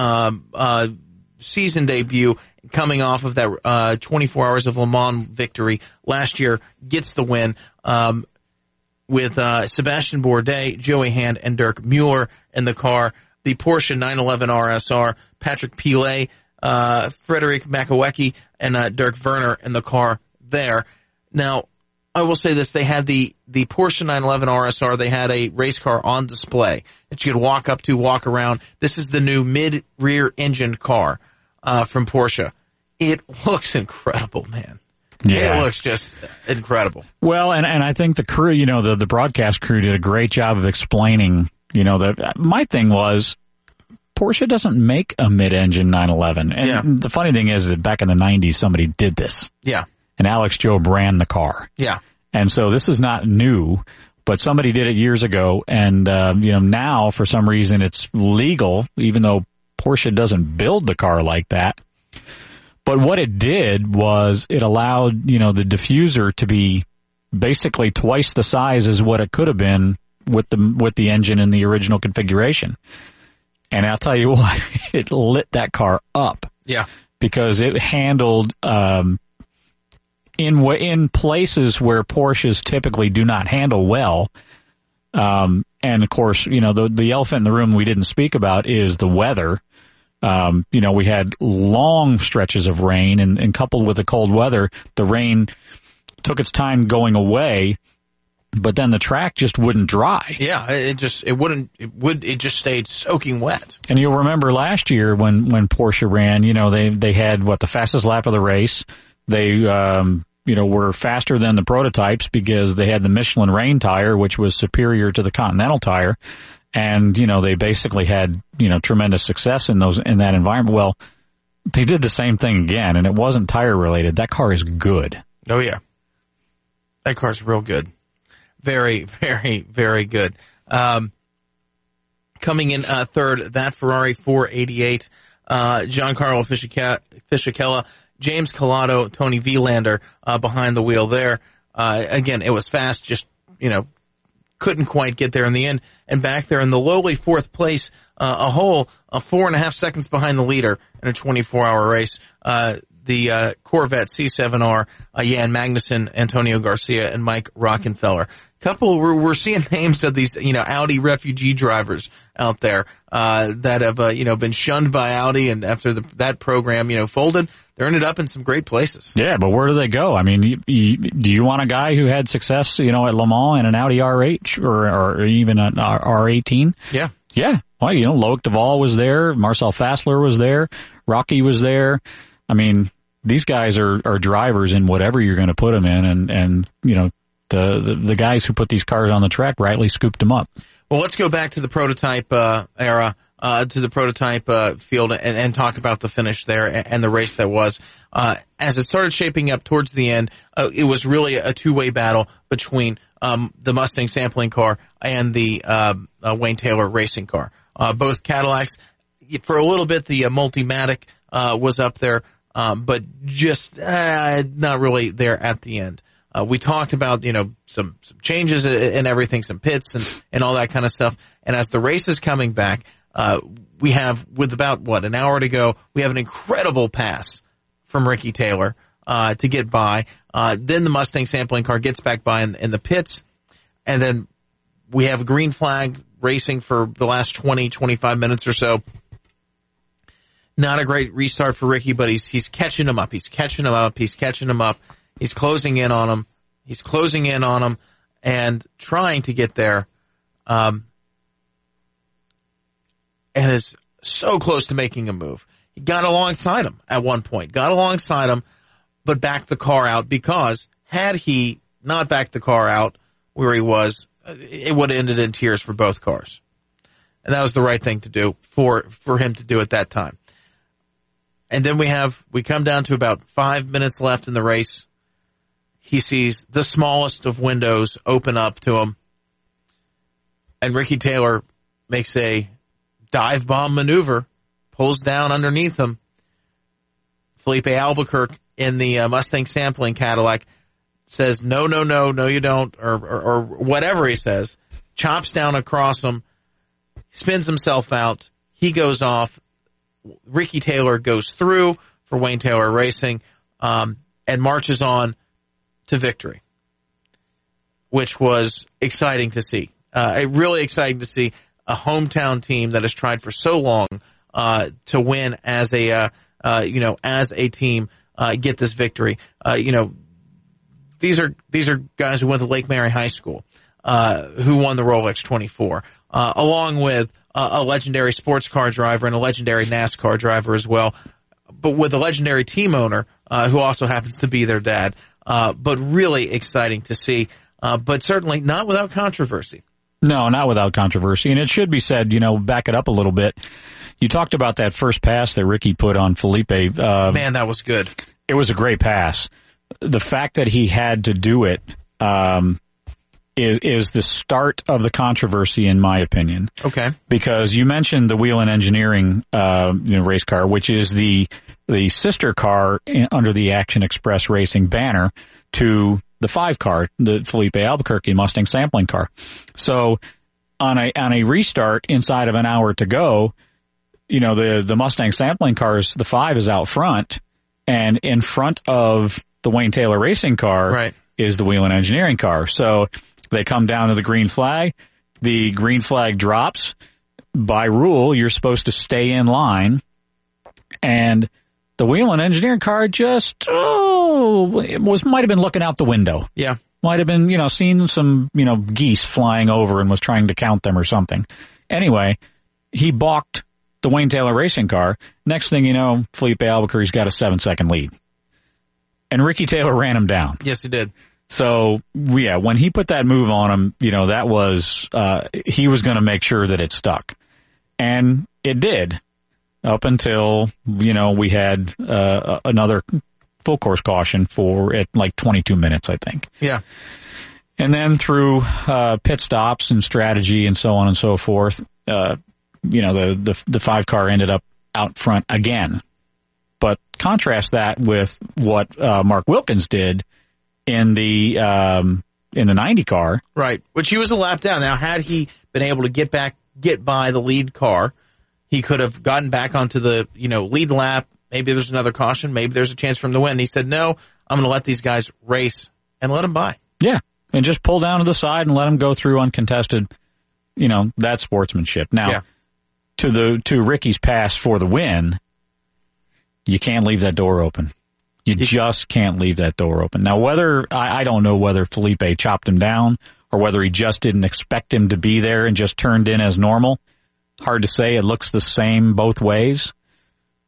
season debut, coming off of that, 24 Hours of Le Mans victory last year, gets the win, with, Sebastian Bourdais, Joey Hand, and Dirk Mueller in the car. The Porsche 911 RSR, Patrick Pilet, Frederick Makowiecki, and Dirk Werner in the car there. Now, I will say this, they had the Porsche 911 RSR, they had a race car on display that you could walk around. This is the new mid-rear engined car, from Porsche. It looks incredible, man. Yeah. It looks just incredible. Well, and I think the crew, the broadcast crew did a great job of explaining, my thing was, Porsche doesn't make a mid-engine 911. And the funny thing is that back in the 90s, somebody did this. Yeah. And Alex Job ran the car. Yeah. And so this is not new, but somebody did it years ago. And, now for some reason it's legal, even though Porsche doesn't build the car like that. But what it did was it allowed, the diffuser to be basically twice the size as what it could have been with the engine in the original configuration. And I'll tell you what, it lit that car up. Yeah. Because it handled, in places where Porsches typically do not handle well. And of course, the elephant in the room we didn't speak about is the weather. We had long stretches of rain and coupled with the cold weather, the rain took its time going away, but then the track just wouldn't dry. Yeah, it just stayed soaking wet. And you'll remember last year when Porsche ran, they had the fastest lap of the race. They, were faster than the prototypes because they had the Michelin Rain tire, which was superior to the Continental tire. And, they basically had, tremendous success in that environment. Well, they did the same thing again, and it wasn't tire related. That car is good. Oh yeah. That car's real good. Very, very, very good. Coming in, third, that Ferrari 488, Giancarlo Fisichella, James Collado, Tony Vilander, behind the wheel there. Again, it was fast, just, couldn't quite get there in the end. And back there in the lowly fourth place, a whole 4.5 seconds behind the leader in a 24-hour race. The Corvette C7R, Jan Magnussen, Antonio Garcia, and Mike Rockenfeller. We're seeing names of these, Audi refugee drivers out there, that have, been shunned by Audi, and after that program, folded, they ended up in some great places. Yeah, but where do they go? I mean, do you want a guy who had success, at Le Mans in an Audi R8 or even an R18? Yeah. Yeah. Well, Loic Duval was there. Marcel Fassler was there. Rocky was there. I mean, these guys are drivers in whatever you're going to put them in, and you know, the guys who put these cars on the track rightly scooped them up. Well, let's go back to the prototype era, to the prototype field, and talk about the finish there and the race that was. As it started shaping up towards the end, it was really a two-way battle between the Mustang sampling car and the Wayne Taylor racing car. Both Cadillacs. For a little bit, the Multimatic was up there, but just not really there at the end. We talked about, you know, some changes and everything, some pits and all that kind of stuff. And as the race is coming back, we have, with about, an hour to go, we have an incredible pass from Ricky Taylor to get by. Then the Mustang sampling car gets back by in the pits. And then we have a green flag racing for the last 20, 25 minutes or so. Not a great restart for Ricky, but he's catching him up. He's catching him up. He's catching him up. He's closing in on him. He's closing in on him and trying to get there. And is so close to making a move. He got alongside him at one point. But backed the car out, because had he not backed the car out where he was, it would have ended in tears for both cars. And that was the right thing to do for him to do at that time. And then we come down to about 5 minutes left in the race. He sees the smallest of windows open up to him. And Ricky Taylor makes a dive bomb maneuver, pulls down underneath him. Felipe Albuquerque in the Mustang sampling Cadillac says, no, you don't, or whatever he says, chops down across him, spins himself out. He goes off. Ricky Taylor goes through for Wayne Taylor Racing, and marches on to victory, which was exciting to see. Really exciting to see a hometown team that has tried for so long to win as a team get this victory. These are guys who went to Lake Mary High School, who won the Rolex 24, along with a legendary sports car driver and a legendary NASCAR driver as well, but with a legendary team owner who also happens to be their dad. But really exciting to see, but certainly not without controversy. No, not without controversy. And it should be said, back it up a little bit. You talked about that first pass that Ricky put on Felipe. Man, that was good. It was a great pass. The fact that he had to do it is the start of the controversy, in my opinion. Okay. Because you mentioned the Whelen Engineering race car, which is the sister car under the Action Express Racing banner to the 5 car, the Felipe Albuquerque Mustang sampling car. So on a restart inside of an hour to go, the Mustang sampling cars, the 5 is out front, and in front of the Wayne Taylor Racing car is the Whelen Engineering car. So they come down to the green flag. The green flag drops. By rule, you're supposed to stay in line. And the Whelen Engineering car just might have been looking out the window. Yeah. Might have been, seen some, geese flying over and was trying to count them or something. Anyway, he balked the Wayne Taylor Racing car. Next thing you know, Felipe Albuquerque's got a 7-second lead. And Ricky Taylor ran him down. Yes, he did. So, yeah, when he put that move on him, that was, he was going to make sure that it stuck. And it did, up until, we had another full course caution at like 22 minutes, I think. Yeah. And then through pit stops and strategy and so on and so forth, the 5 car ended up out front again. But contrast that with what Mark Wilkins did in the 90 car. Right, which he was a lap down. Now, had he been able to get by the lead car, he could have gotten back onto the, lead lap. Maybe there's another caution. Maybe there's a chance for him to win. He said, no, I'm going to let these guys race and let them by. Yeah, and just pull down to the side and let them go through uncontested. That's sportsmanship. Now, to Ricky's pass for the win, you can't leave that door open. You just can't leave that door open. Now, I don't know whether Felipe chopped him down or whether he just didn't expect him to be there and just turned in as normal. Hard to say. It looks the same both ways.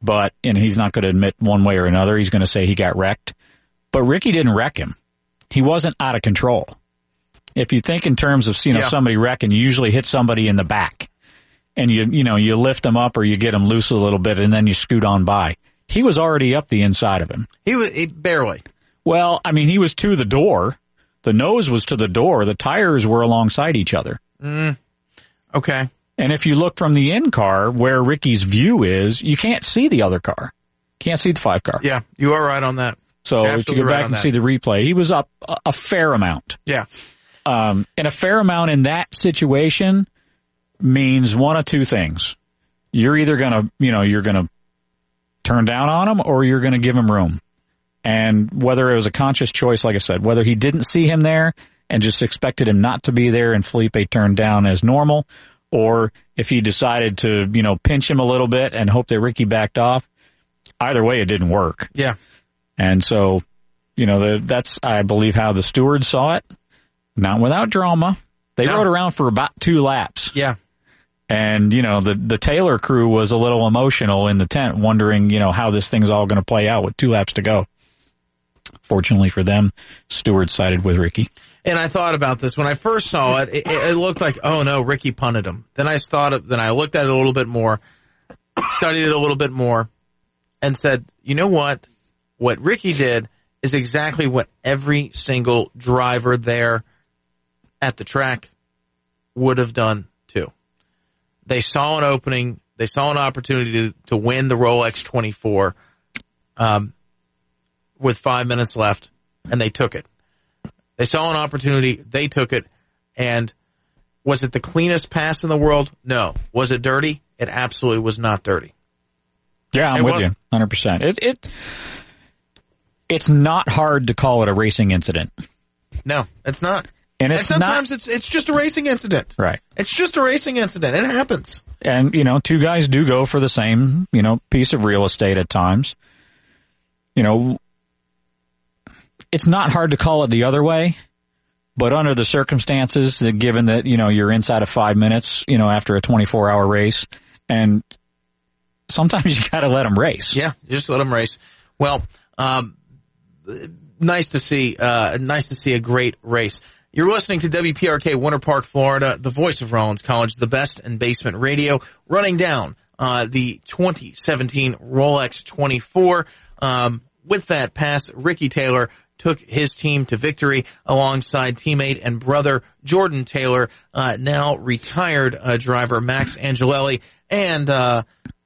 and he's not going to admit one way or another. He's going to say he got wrecked. But Ricky didn't wreck him. He wasn't out of control. If you think in terms of, somebody wrecking, you usually hit somebody in the back. And you lift them up or you get them loose a little bit and then you scoot on by. He was already up the inside of him. He barely. Well, I mean, he was to the door. The nose was to the door. The tires were alongside each other. Okay. And if you look from the in car where Ricky's view is, you can't see the other car. Can't see the 5 car. Yeah, you are right on that. So if you go back and see the replay, he was up a fair amount. Yeah. And a fair amount in that situation means one of two things. You're either going to, you're going to turn down on him or you're going to give him room. And whether it was a conscious choice, like I said, whether he didn't see him there and just expected him not to be there and Felipe turned down as normal, or if he decided to, pinch him a little bit and hope that Ricky backed off, either way, it didn't work. Yeah. And so, that's, I believe, how the stewards saw it. Not without drama. They rode around for about 2 laps. Yeah. And, the Taylor crew was a little emotional in the tent, wondering, how this thing's all going to play out with 2 laps to go. Fortunately for them, Stewart sided with Ricky. And I thought about this when I first saw it. It looked like, oh no, Ricky punted him. Then I looked at it a little bit more, studied it a little bit more, and said, you know what? What Ricky did is exactly what every single driver there at the track would have done too. They saw an opening. They saw an opportunity to win the Rolex 24 with 5 minutes left, and they took it. They saw an opportunity. They took it. And was it the cleanest pass in the world? No. Was it dirty? It absolutely was not dirty. Yeah, I'm with you 100%. It's not hard to call it a racing incident. No, it's not. And sometimes it's just a racing incident. Right. It's just a racing incident. It happens. And, 2 guys do go for the same, piece of real estate at times. It's not hard to call it the other way, but under the circumstances, given that, you're inside of 5 minutes, after a 24-hour race, and sometimes you got to let them race. Yeah, just let them race. Well, nice to see a great race. You're listening to WPRK Winter Park, Florida, the voice of Rollins College, the best in basement radio, running down the 2017 Rolex 24. With that pass, Ricky Taylor took his team to victory alongside teammate and brother Jordan Taylor, now retired driver Max Angelelli, and fellow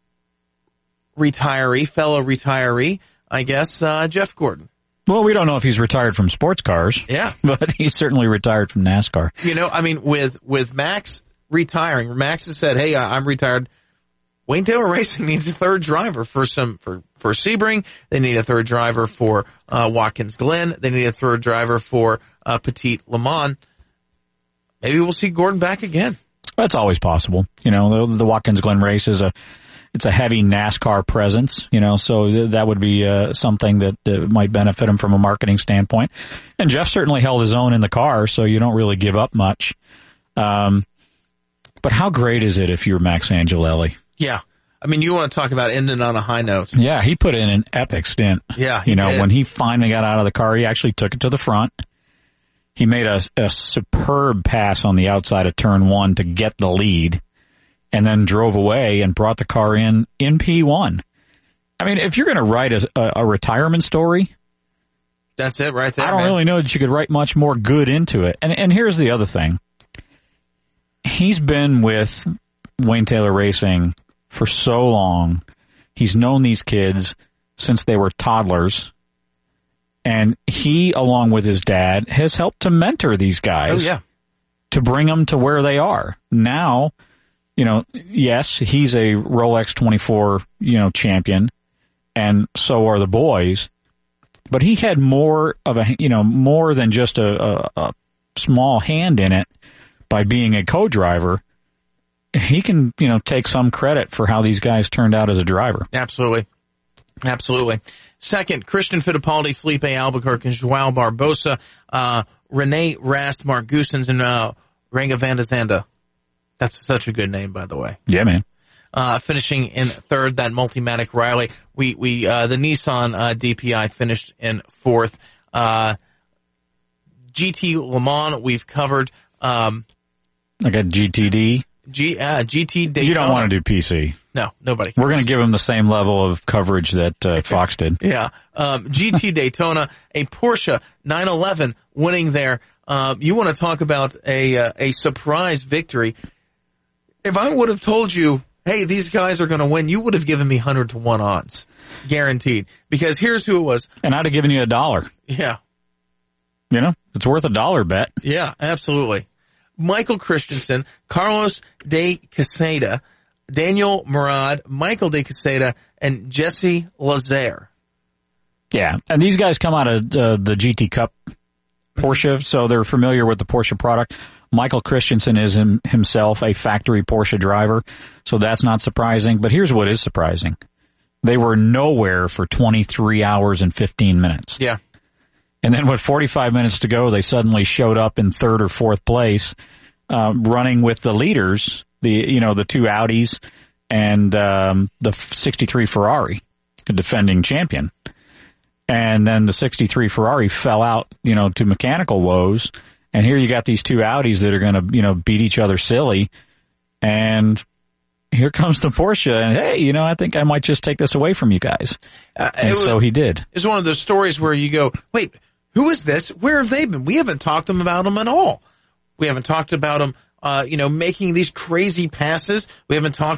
retiree, I guess, Jeff Gordon. Well, we don't know if he's retired from sports cars. Yeah. But he's certainly retired from NASCAR. With Max retiring, Max has said, hey, I'm retired. Wayne Taylor Racing needs a third driver for Sebring. They need a third driver for Watkins Glen. They need a third driver for Petit Le Mans. Maybe we'll see Gordon back again. That's always possible. The Watkins Glen race is it's a heavy NASCAR presence, so that would be something that might benefit him from a marketing standpoint. And Jeff certainly held his own in the car, so you don't really give up much. But how great is it if you're Max Angelelli? Yeah. You want to talk about ending on a high note. Yeah, he put in an epic stint. Yeah, he did. When he finally got out of the car, he actually took it to the front. He made a superb pass on the outside of turn 1 to get the lead, and then drove away and brought the car in P1. If you're going to write a retirement story, that's it right there. I don't really know that you could write much more good into it. And here's the other thing. He's been with Wayne Taylor Racing for so long. He's known these kids since they were toddlers. And he, along with his dad, has helped to mentor these guys. Oh, yeah. To bring them to where they are. Now, yes, he's a Rolex 24, champion, and so are the boys. But he had more of more than just a small hand in it by being a co-driver. He can, take some credit for how these guys turned out as a driver. Absolutely. Second, Christian Fittipaldi, Felipe Albuquerque, and Joao Barbosa, Rene Rast, Mark Goossens, and Renger van der Zande. That's such a good name, by the way. Yeah, man. finishing in third. That Multimatic Riley. The Nissan DPI finished in fourth. GT Le Mans we've covered. I got GTD. GT Daytona. You don't want to do PC. No, nobody. We're going to give them the same level of coverage that Fox did. Yeah. GT Daytona, a Porsche 911 winning there. You want to talk about a surprise victory. If I would have told you, hey, these guys are going to win, you would have given me 100-1 odds. Guaranteed. Because here's who it was. And I'd have given you $1. Yeah. You know, it's worth $1 bet. Yeah, absolutely. Michael Christensen, Carlos de Quesada, Daniel Murad, Michael de Quesada, and Jesse Lazaire. Yeah, and these guys come out of the GT Cup Porsche, so they're familiar with the Porsche product. Michael Christensen is himself a factory Porsche driver, so that's not surprising. But here's what is surprising. They were nowhere for 23 hours and 15 minutes. Yeah. And then with 45 minutes to go, they suddenly showed up in third or fourth place, running with the leaders, the two Audis and the 63 Ferrari, the defending champion. And then the 63 Ferrari fell out, to mechanical woes. And here you got these two Audis that are going to, beat each other silly. And here comes the Porsche, and hey, I think I might just take this away from you guys. So he did. It's one of those stories where you go, wait, who is this? Where have they been? We haven't talked about them at all. We haven't talked about them, making these crazy passes. We haven't talked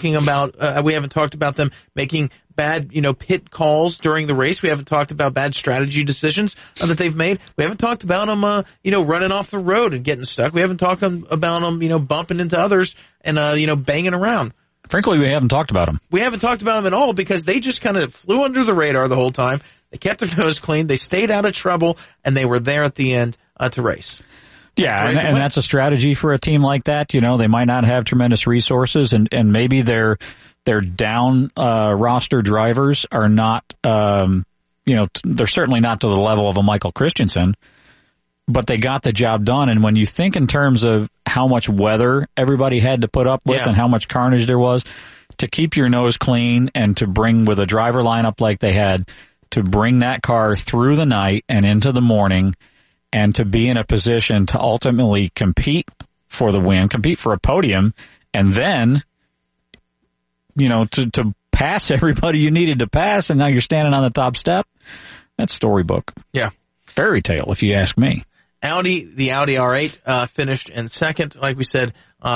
about them making bad, pit calls during the race. We haven't talked about bad strategy decisions that they've made. We haven't talked about them, running off the road and getting stuck. We haven't talked about them, bumping into others and, banging around. Frankly, we haven't talked about them. We haven't talked about them at all because they just kind of flew under the radar the whole time. They kept their nose clean. They stayed out of trouble, and they were there at the end to race. Yeah, and that's a strategy for a team like that. They might not have tremendous resources, and maybe their down roster drivers are not, they're certainly not to the level of a Michael Christensen, but they got the job done. And when you think in terms of how much weather everybody had to put up with and how much carnage there was, to keep your nose clean and to bring with a driver lineup like they had, to bring that car through the night and into the morning and to be in a position to ultimately compete for the win, compete for a podium, and then, to pass everybody you needed to pass, and now you're standing on the top step. That's storybook. Yeah. Fairy tale, if you ask me. The Audi R8 finished in second, like we said,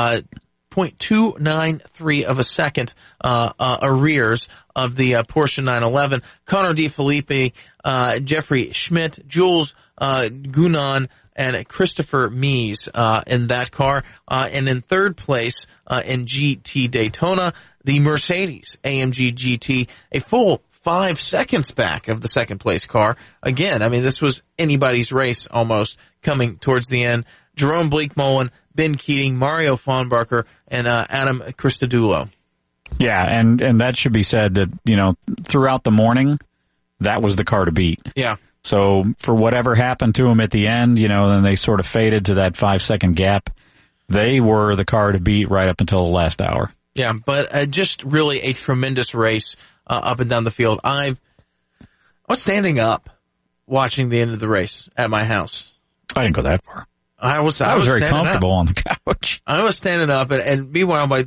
0.293 of a second arrears of the Porsche 911. Connor DeFilippe, Jeffrey Schmidt, Jules Gunan, and Christopher Mies in that car. And in third place in GT Daytona, the Mercedes AMG GT, a full 5 seconds back of the second place car. Again, this was anybody's race almost coming towards the end. Jerome Bleakmolen, Ben Keating, Mario Fahnbarker, and Adam Christodoulou. Yeah, and that should be said that, throughout the morning, that was the car to beat. Yeah. So for whatever happened to them at the end, then they sort of faded to that 5 second gap. They were the car to beat right up until the last hour. Yeah, but just really a tremendous race up and down the field. I was standing up watching the end of the race at my house. I didn't go that far. I was very comfortable on the couch. I was standing up, and meanwhile, my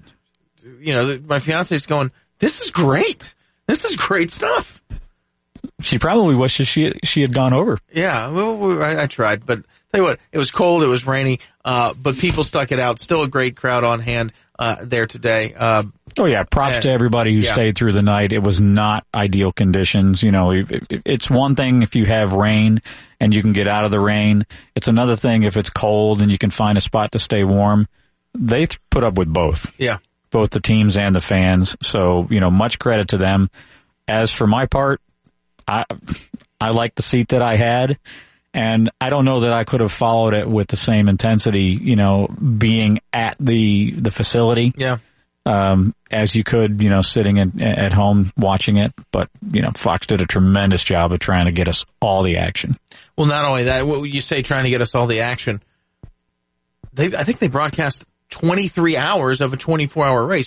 fiance is going, "This is great. This is great stuff." She probably wishes she had gone over. Yeah, well, I tried, but tell you what, it was cold, it was rainy, but people stuck it out. Still a great crowd on hand there today. Props to everybody who stayed through the night. It was not ideal conditions. It's one thing if you have rain and you can get out of the rain. It's another thing if it's cold and you can find a spot to stay warm. They put up with both. Yeah. Both the teams and the fans. So, much credit to them. As for my part, I like the seat that I had, and I don't know that I could have followed it with the same intensity, being at the facility. Yeah. As you could, sitting at home watching it. But, Fox did a tremendous job of trying to get us all the action. Well, not only that, what you say trying to get us all the action, I think they broadcast 23 hours of a 24-hour race.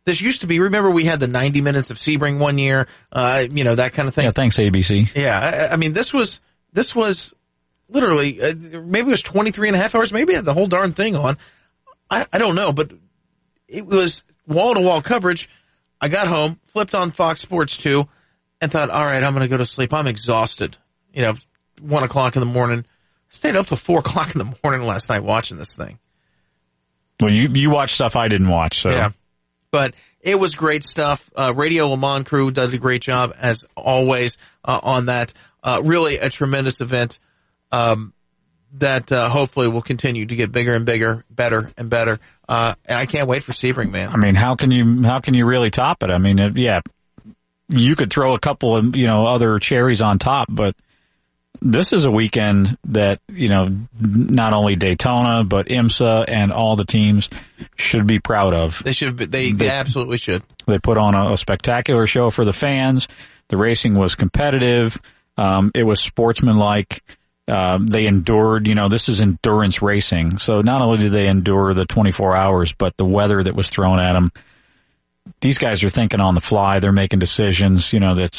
This used to be, remember we had the 90 minutes of Sebring one year, that kind of thing. Yeah, thanks, ABC. Yeah, I mean, this was literally, maybe it was 23 and a half hours, maybe it had the whole darn thing on. I don't know, but it was wall-to-wall coverage. I got home, flipped on Fox Sports 2, and thought, all right, I'm going to go to sleep. I'm exhausted. 1 o'clock in the morning. Stayed up till 4 o'clock in the morning last night watching this thing. Well, you watch stuff I didn't watch, so. Yeah. But it was great stuff. Radio Le Mans crew did a great job, as always, on that. Really a tremendous event that hopefully will continue to get bigger and bigger, better and better. And I can't wait for Sebring, man. I mean, how can you really top it? I mean, you could throw a couple of, other cherries on top, but this is a weekend that, not only Daytona, but IMSA and all the teams should be proud of. They should be, they absolutely should. They put on a spectacular show for the fans. The racing was competitive. It was sportsmanlike. They endured, this is endurance racing. So not only did they endure the 24 hours, but the weather that was thrown at them. These guys are thinking on the fly. They're making decisions,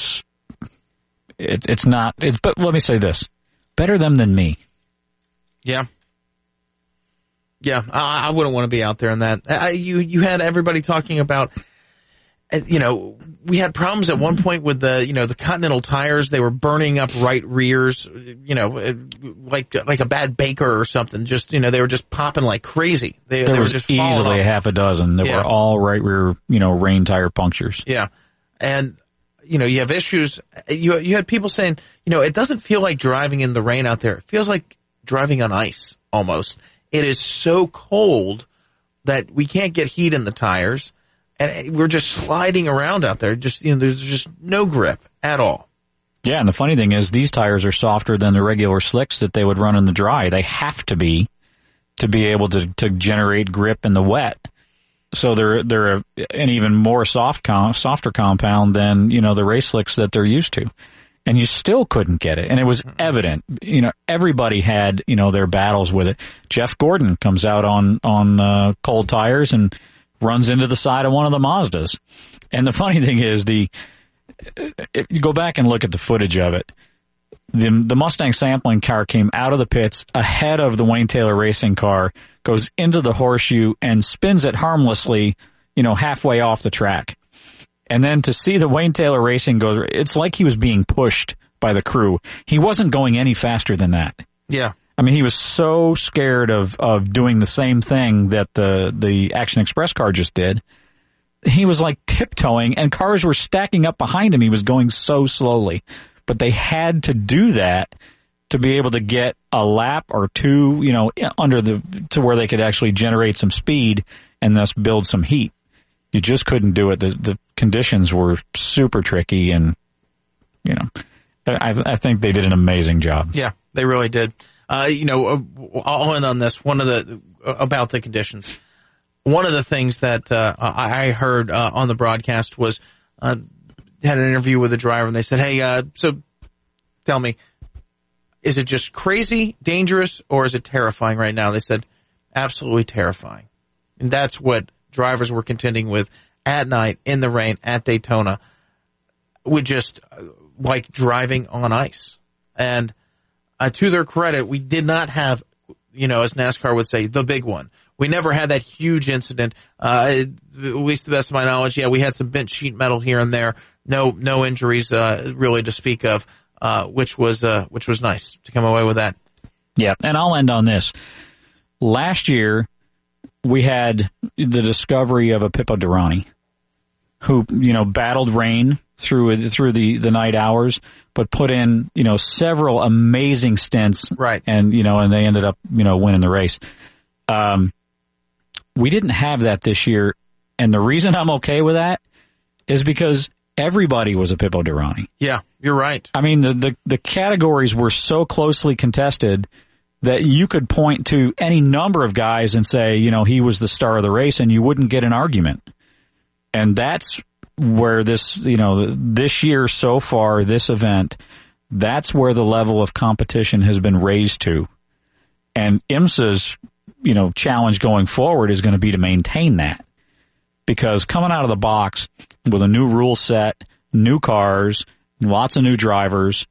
but let me say this, better them than me. Yeah. Yeah. I wouldn't want to be out there in that. You had everybody talking about, we had problems at one point with the Continental tires. They were burning up right rears, like a bad baker or something. Just, they were just popping like crazy. They were just easily a half a dozen that were all right rear, rain tire punctures. Yeah. And, you have issues. You had people saying, it doesn't feel like driving in the rain out there. It feels like driving on ice almost. It is so cold that we can't get heat in the tires. And we're just sliding around out there. Just, there's just no grip at all. Yeah, and the funny thing is these tires are softer than the regular slicks that they would run in the dry. They have to be able to generate grip in the wet. So they're an even more softer compound than, the race slicks that they're used to. And you still couldn't get it. And it was evident. Everybody had, their battles with it. Jeff Gordon comes out on cold tires and runs into the side of one of the Mazdas. And the funny thing is if you go back and look at the footage of it, the Mustang sampling car came out of the pits ahead of the Wayne Taylor Racing car, goes into the horseshoe and spins it harmlessly, halfway off the track. And then to see the Wayne Taylor Racing go, it's like he was being pushed by the crew. He wasn't going any faster than that. Yeah. I mean, he was so scared of doing the same thing that the Action Express car just did. He was like tiptoeing and cars were stacking up behind him. He was going so slowly. But they had to do that to be able to get a lap or two, to where they could actually generate some speed and thus build some heat. You just couldn't do it. The conditions were super tricky, and I think they did an amazing job. Yeah, they really did. I'll end on this. About the conditions. One of the things that I heard on the broadcast was had an interview with a driver, and they said, hey, so tell me, is it just crazy, dangerous, or is it terrifying right now? They said, absolutely terrifying. And that's what drivers were contending with at night, in the rain, at Daytona, with just like driving on ice. And to their credit, we did not have, as NASCAR would say, the big one. We never had that huge incident, at least to the best of my knowledge. Yeah, we had some bent sheet metal here and there. No injuries, really to speak of, which was nice to come away with that. Yeah. And I'll end on this. Last year, we had the discovery of a Pippo Derani who, battled rain through the night hours, but put in, several amazing stints. Right. And, and they ended up, winning the race. We didn't have that this year. And the reason I'm okay with that is because everybody was a Pippo Derani. Yeah, you're right. I mean, the categories were so closely contested that you could point to any number of guys and say, he was the star of the race, and you wouldn't get an argument. And that's where this year so far, this event, that's where the level of competition has been raised to. And IMSA's, challenge going forward is going to be to maintain that. because coming out of the box with a new rule set, new cars, lots of new drivers,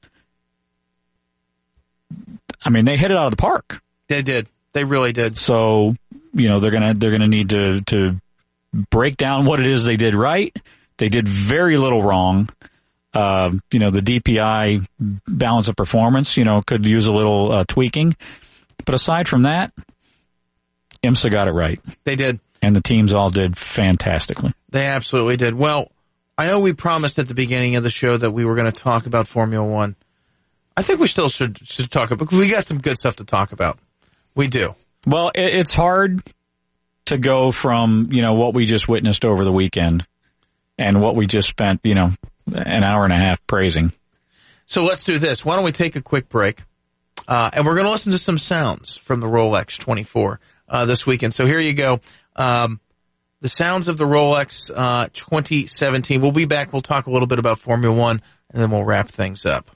I mean, they hit it out of the park. They did. They really did. So, they're gonna need to break down what it is they did right. They did very little wrong. The DPI balance of performance, could use a little tweaking. But aside from that, IMSA got it right. They did. And the teams all did fantastically. They absolutely did. Well, I know we promised at the beginning of the show that we were going to talk about Formula One. I think we still should talk about, because we got some good stuff to talk about. We do. Well, it's hard to go from, what we just witnessed over the weekend and what we just spent, an hour and a half praising. So let's do this. Why don't we take a quick break? And we're going to listen to some sounds from the Rolex 24 this weekend. So here you go. The sounds of the Rolex 2017. We'll be back. We'll talk a little bit about Formula One, and then we'll wrap things up.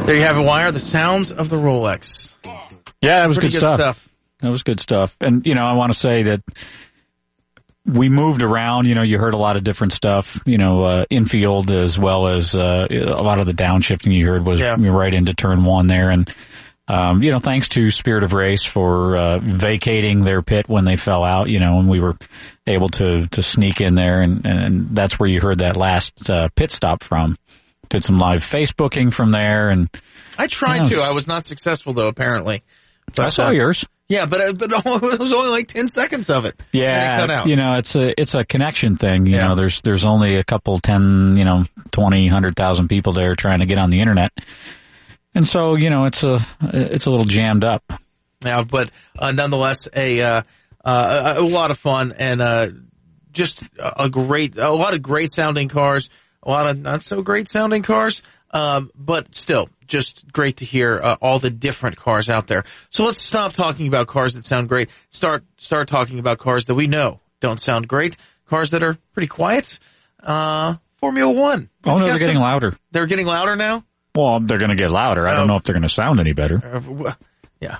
There you have it, Wire. The sounds of the Rolex. Yeah, that was Pretty good stuff. That was good stuff. And, I want to say that we moved around. You heard a lot of different stuff, infield as well as a lot of the downshifting you heard was right into turn one there. And, thanks to Spirit of Race for vacating their pit when they fell out, and we were able to sneak in there. And that's where you heard that last pit stop from. Did some live Facebooking from there. And I tried to. I was not successful, though, apparently. But, I saw yours. Yeah, but it was only like 10 seconds of it. Yeah, cut out. it's a connection thing. You know, there's only a couple 10, 20, 100,000 people there trying to get on the internet. And so, it's a little jammed up. Yeah, but nonetheless a lot of fun and just a lot of great sounding cars, a lot of not so great sounding cars. But still, just great to hear all the different cars out there. So let's stop talking about cars that sound great. Start talking about cars that we know don't sound great. Cars that are pretty quiet. Formula One. Oh no, they're getting louder. They're getting louder now? Well, they're going to get louder. I don't know if they're going to sound any better. Yeah.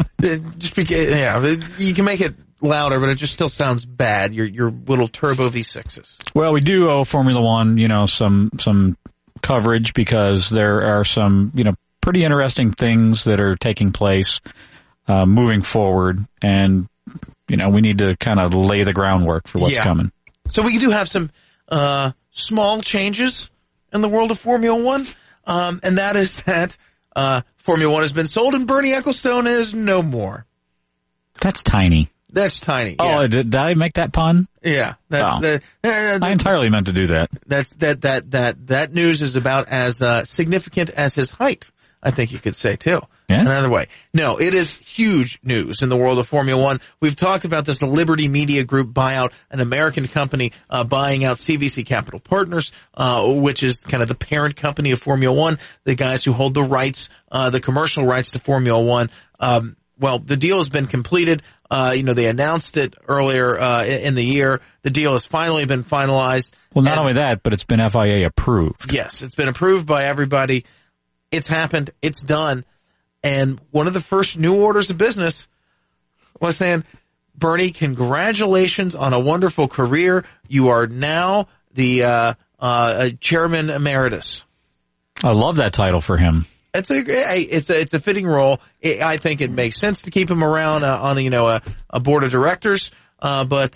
You can make it louder, but it just still sounds bad. Your little turbo V6s. Well, we do owe Formula One, some coverage because there are some, pretty interesting things that are taking place moving forward, and we need to kind of lay the groundwork for what's coming. So we do have some small changes in the world of Formula One, and that is that Formula One has been sold and Bernie Ecclestone is no more. That's tiny. That's tiny. Oh, did I make that pun? Yeah, I entirely meant to do that. That news is about as significant as his height, I think you could say too. Yeah. Another way. No, it is huge news in the world of Formula One. We've talked about this Liberty Media Group buyout, an American company buying out CVC Capital Partners, which is kind of the parent company of Formula One, the guys who hold the rights, the commercial rights to Formula One. Well, the deal has been completed. They announced it earlier in the year. The deal has finally been finalized. Well, not only that, but it's been FIA approved. Yes, it's been approved by everybody. It's happened. It's done. And one of the first new orders of business was saying, Bernie, congratulations on a wonderful career. You are now the chairman emeritus. I love that title for him. It's a fitting role. I think it makes sense to keep him around on a board of directors. But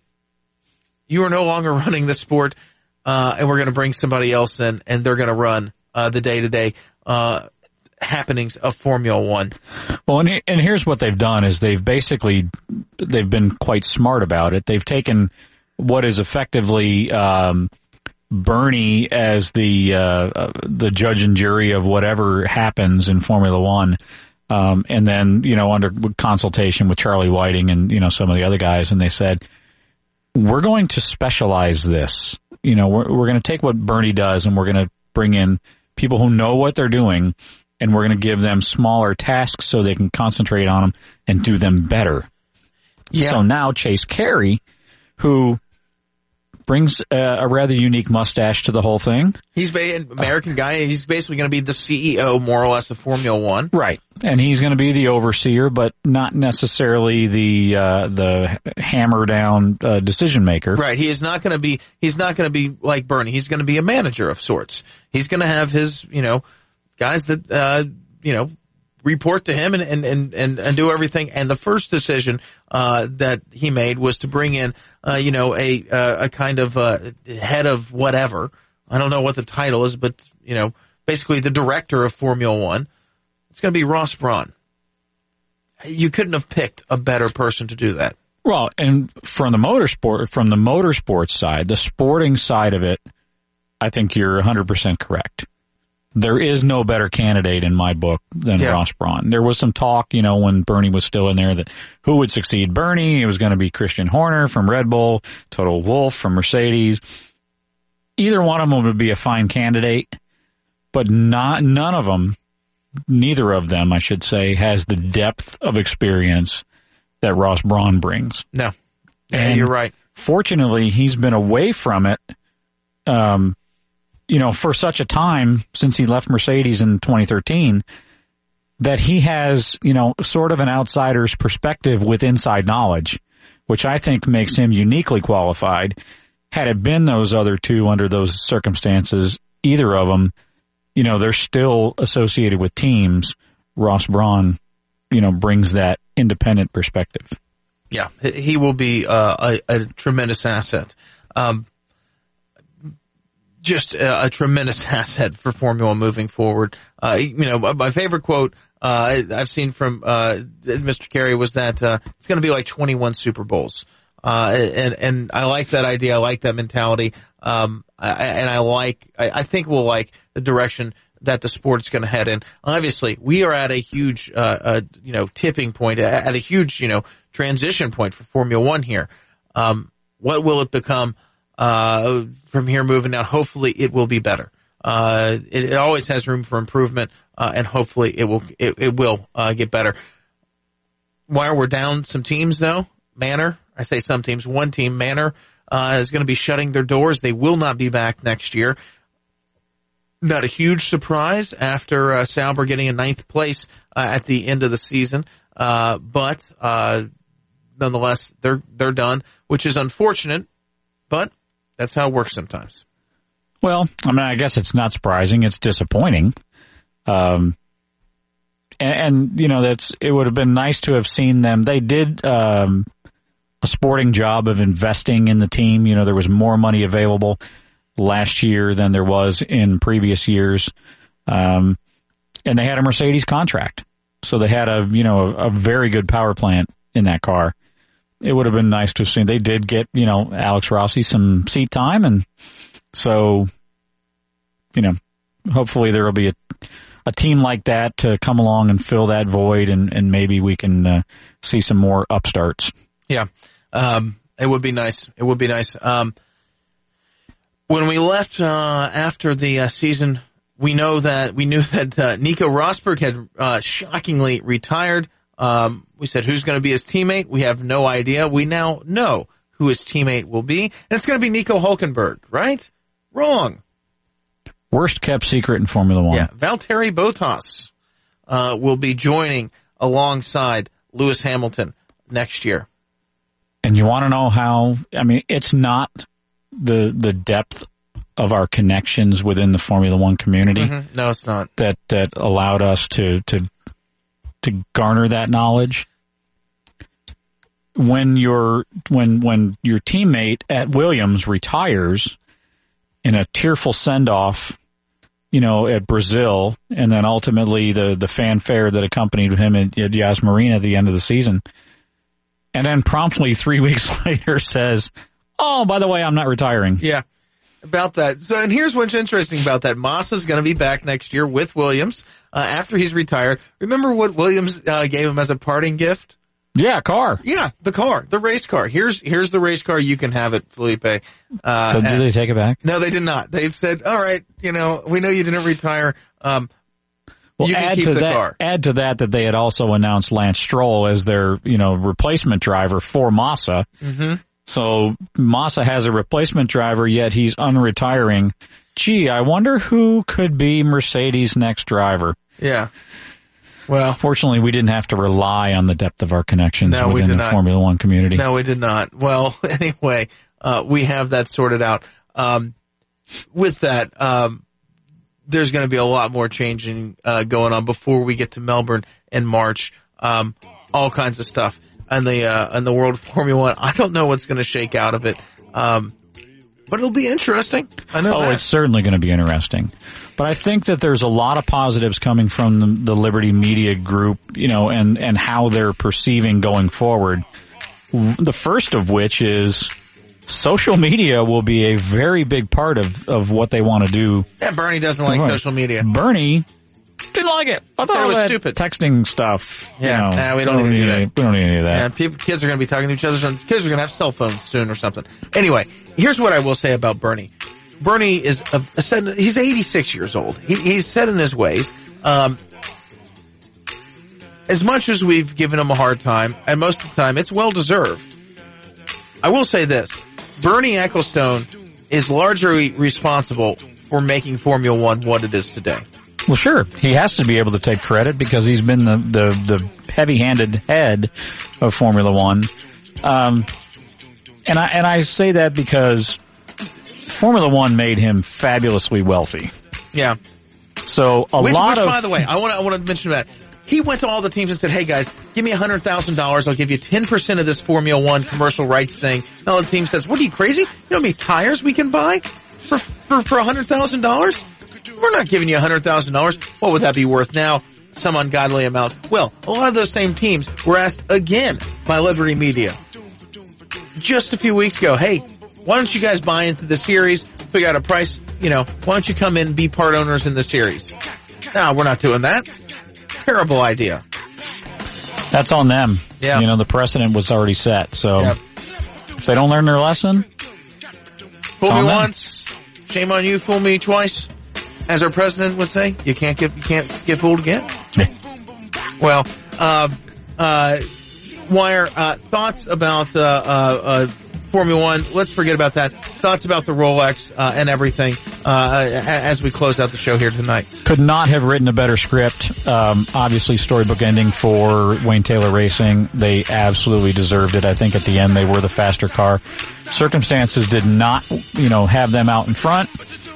you are no longer running the sport, and we're going to bring somebody else in, and they're going to run the day-to-day happenings of Formula One. Well, and here's what they've done is they've been quite smart about it. They've taken what is effectively Bernie as the judge and jury of whatever happens in Formula One, and then under consultation with Charlie Whiting and some of the other guys, and they said, we're going to specialize this. We're going to take what Bernie does and we're going to bring in people who know what they're doing, and we're going to give them smaller tasks so they can concentrate on them and do them better. Yeah. So now Chase Carey, who brings a rather unique mustache to the whole thing. He's an American guy. He's basically going to be the CEO, more or less, of Formula One. Right. And he's going to be the overseer, but not necessarily the hammer-down decision maker. Right. He's not going to be like Bernie. He's going to be a manager of sorts. He's going to have his, guys that, report to him and do everything. And the first decision that he made was to bring in a kind of head of whatever. I don't know what the title is, but basically the director of Formula One. It's going to be Ross Brawn. You couldn't have picked a better person to do that. Well, and from the motorsports side, the sporting side of it, I think you're 100% correct. There is no better candidate in my book than Ross Brawn. There was some talk, when Bernie was still in there, that who would succeed Bernie. It was going to be Christian Horner from Red Bull, Toto Wolff from Mercedes. Either one of them would be a fine candidate, but neither of them, I should say, has the depth of experience that Ross Brawn brings. No. Yeah, you're right. Fortunately, he's been away from it, for such a time since he left Mercedes in 2013, that he has, sort of an outsider's perspective with inside knowledge, which I think makes him uniquely qualified. Had it been those other two under those circumstances, either of them, they're still associated with teams. Ross Brawn, brings that independent perspective. Yeah, he will be a tremendous asset. Just a tremendous asset for Formula One moving forward. My favorite quote I've seen from Mr. Carey was that it's going to be like 21 Super Bowls. And I like that idea. I like that mentality. I think we'll like the direction that the sport's going to head in. Obviously, we are at a huge, tipping point, at a huge, transition point for Formula One here. What will it become, from here moving out? Hopefully it will be better. It always has room for improvement, and hopefully it will get better. While we're down some teams though, Manor, I say some teams, one team, Manor, is going to be shutting their doors. They will not be back next year. Not a huge surprise after Sauber getting a 9th place at the end of the season, but nonetheless, they're done, which is unfortunate, but that's how it works sometimes. Well, I guess it's not surprising. It's disappointing. It would have been nice to have seen them. They did a sporting job of investing in the team. There was more money available last year than there was in previous years. And they had a Mercedes contract. So they had a very good power plant in that car. It would have been nice to have seen. They did get, Alex Rossi some seat time. And so, hopefully there will be a team like that to come along and fill that void, and maybe we can see some more upstarts. Yeah. It would be nice. It would be nice. When we left after the season, we knew that Nico Rosberg had shockingly retired. We said, who's going to be his teammate? We have no idea. We now know who his teammate will be, and it's going to be Nico Hülkenberg, right? Wrong. Worst kept secret in Formula One. Yeah, Valtteri Bottas will be joining alongside Lewis Hamilton next year. And you want to know how? It's not the depth of our connections within the Formula One community. Mm-hmm. No, it's not. That allowed us to garner that knowledge. When your teammate at Williams retires in a tearful send-off, at Brazil, and then ultimately the fanfare that accompanied him at Yas Marina at the end of the season, and then promptly 3 weeks later says, oh, by the way, I'm not retiring. Yeah, about that. So, and here's what's interesting about that. Massa's going to be back next year with Williams after he's retired. Remember what Williams gave him as a parting gift? Yeah, car. Yeah, the car, the race car. Here's the race car. You can have it, Felipe. So did they take it back? No, they did not. They've said, all right, we know you didn't retire. You can keep the car. Add to that they had also announced Lance Stroll as their, replacement driver for Massa. Mm-hmm. So Massa has a replacement driver, yet he's unretiring. Gee, I wonder who could be Mercedes' next driver. Yeah. Well, fortunately, we didn't have to rely on the depth of our connections within the Formula One community. No, we did not. Well, anyway, we have that sorted out. With that, there's going to be a lot more changing going on before we get to Melbourne in March. All kinds of stuff in the world of Formula One. I don't know what's going to shake out of it, but it'll be interesting. I know. It's certainly going to be interesting. But I think that there's a lot of positives coming from the Liberty Media Group, and how they're perceiving going forward. The first of which is social media will be a very big part of what they want to do. Yeah, Bernie doesn't like social media. Bernie didn't like it. I thought it was stupid. Texting stuff. Yeah, we don't need that. We don't need any of that. Yeah, kids are going to be talking to each other. Kids are going to have cell phones soon or something. Anyway, here's what I will say about Bernie. Bernie is he's 86 years old. He's set in his ways. As much as we've given him a hard time, and most of the time it's well deserved. I will say this: Bernie Ecclestone is largely responsible for making Formula One what it is today. Well, sure. He has to be able to take credit because he's been the heavy-handed head of Formula One. And I say that because Formula One made him fabulously wealthy. Yeah. So which, by the way, I want to mention that. He went to all the teams and said, hey guys, give me $100,000. I'll give you 10% of this Formula One commercial rights thing. And all the team says, what are you, crazy? You know how many tires we can buy for $100,000? We're not giving you $100,000. What would that be worth now? Some ungodly amount. Well, a lot of those same teams were asked again by Liberty Media just a few weeks ago, hey, why don't you guys buy into the series, figure out a price, why don't you come in and be part owners in the series? No, we're not doing that. Terrible idea. That's on them. Yeah. The precedent was already set. So if they don't learn their lesson, fool me once, shame on you, fool me twice. As our president would say, you can't get fooled again. Well, Wire, thoughts about Formula One. Let's forget about that. Thoughts about the Rolex and everything as we close out the show here tonight. Could not have written a better script. Obviously, storybook ending for Wayne Taylor Racing. They absolutely deserved it. I think at the end they were the faster car. Circumstances did not, have them out in front.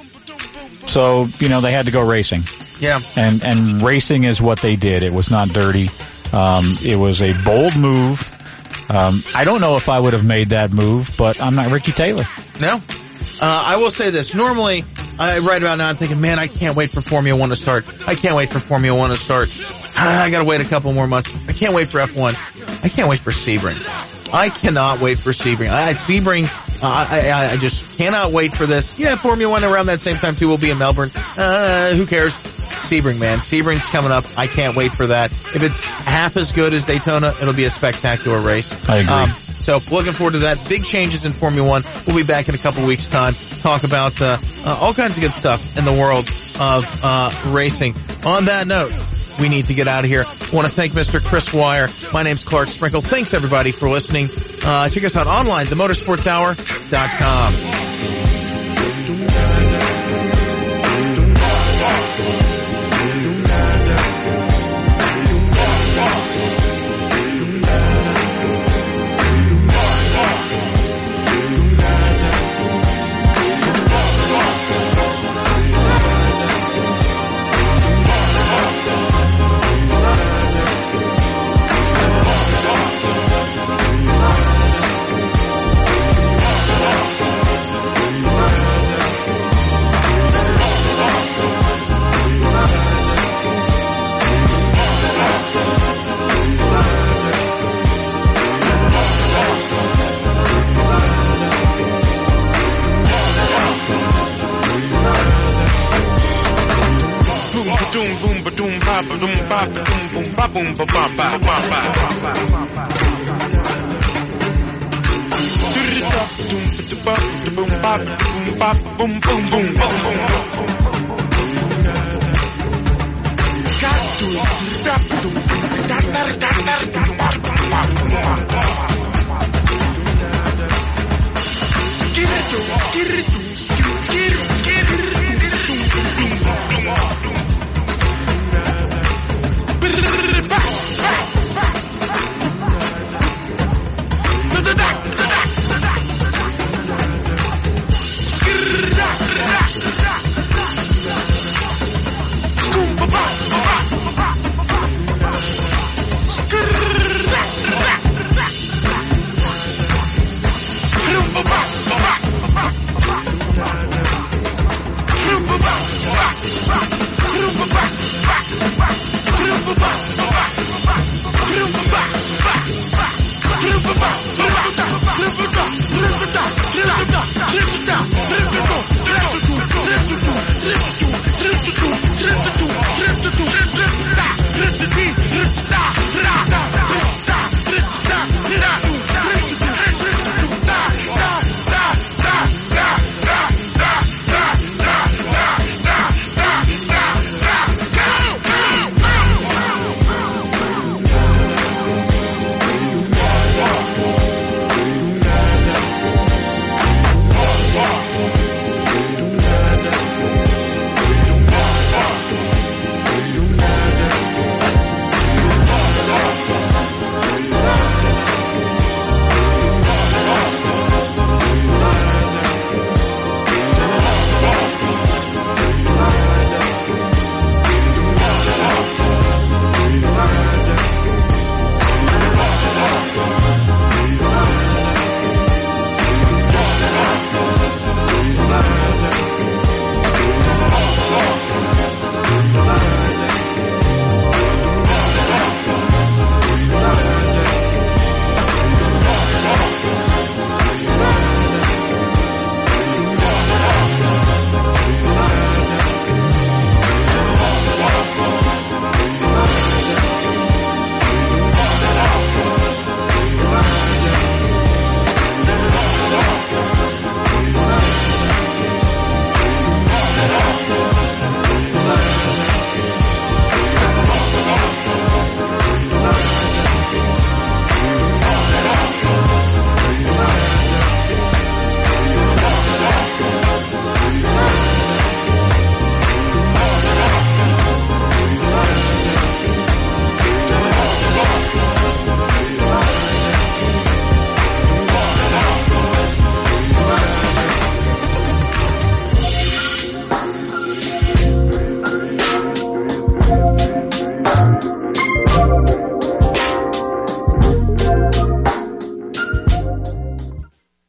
So, they had to go racing. Yeah. And racing is what they did. It was not dirty. It was a bold move. I don't know if I would have made that move, but I'm not Ricky Taylor. No. I will say this. Normally, right about now, I'm thinking, man, I can't wait for Formula One to start. I can't wait for Formula One to start. I gotta wait a couple more months. I can't wait for F1. I can't wait for Sebring. I cannot wait for Sebring. Sebring, I just cannot wait for this. Yeah, Formula One around that same time too will be in Melbourne. Who cares? Sebring, man. Sebring's coming up. I can't wait for that. If it's half as good as Daytona, it'll be a spectacular race. I agree. So looking forward to that. Big changes in Formula One. We'll be back in a couple weeks' time. Talk about all kinds of good stuff in the world of racing. On that note, we need to get out of here. I want to thank Mr. Chris Wire. My name's Clark Sprinkle. Thanks everybody for listening. Check us out online, themotorsportshour.com. Bye.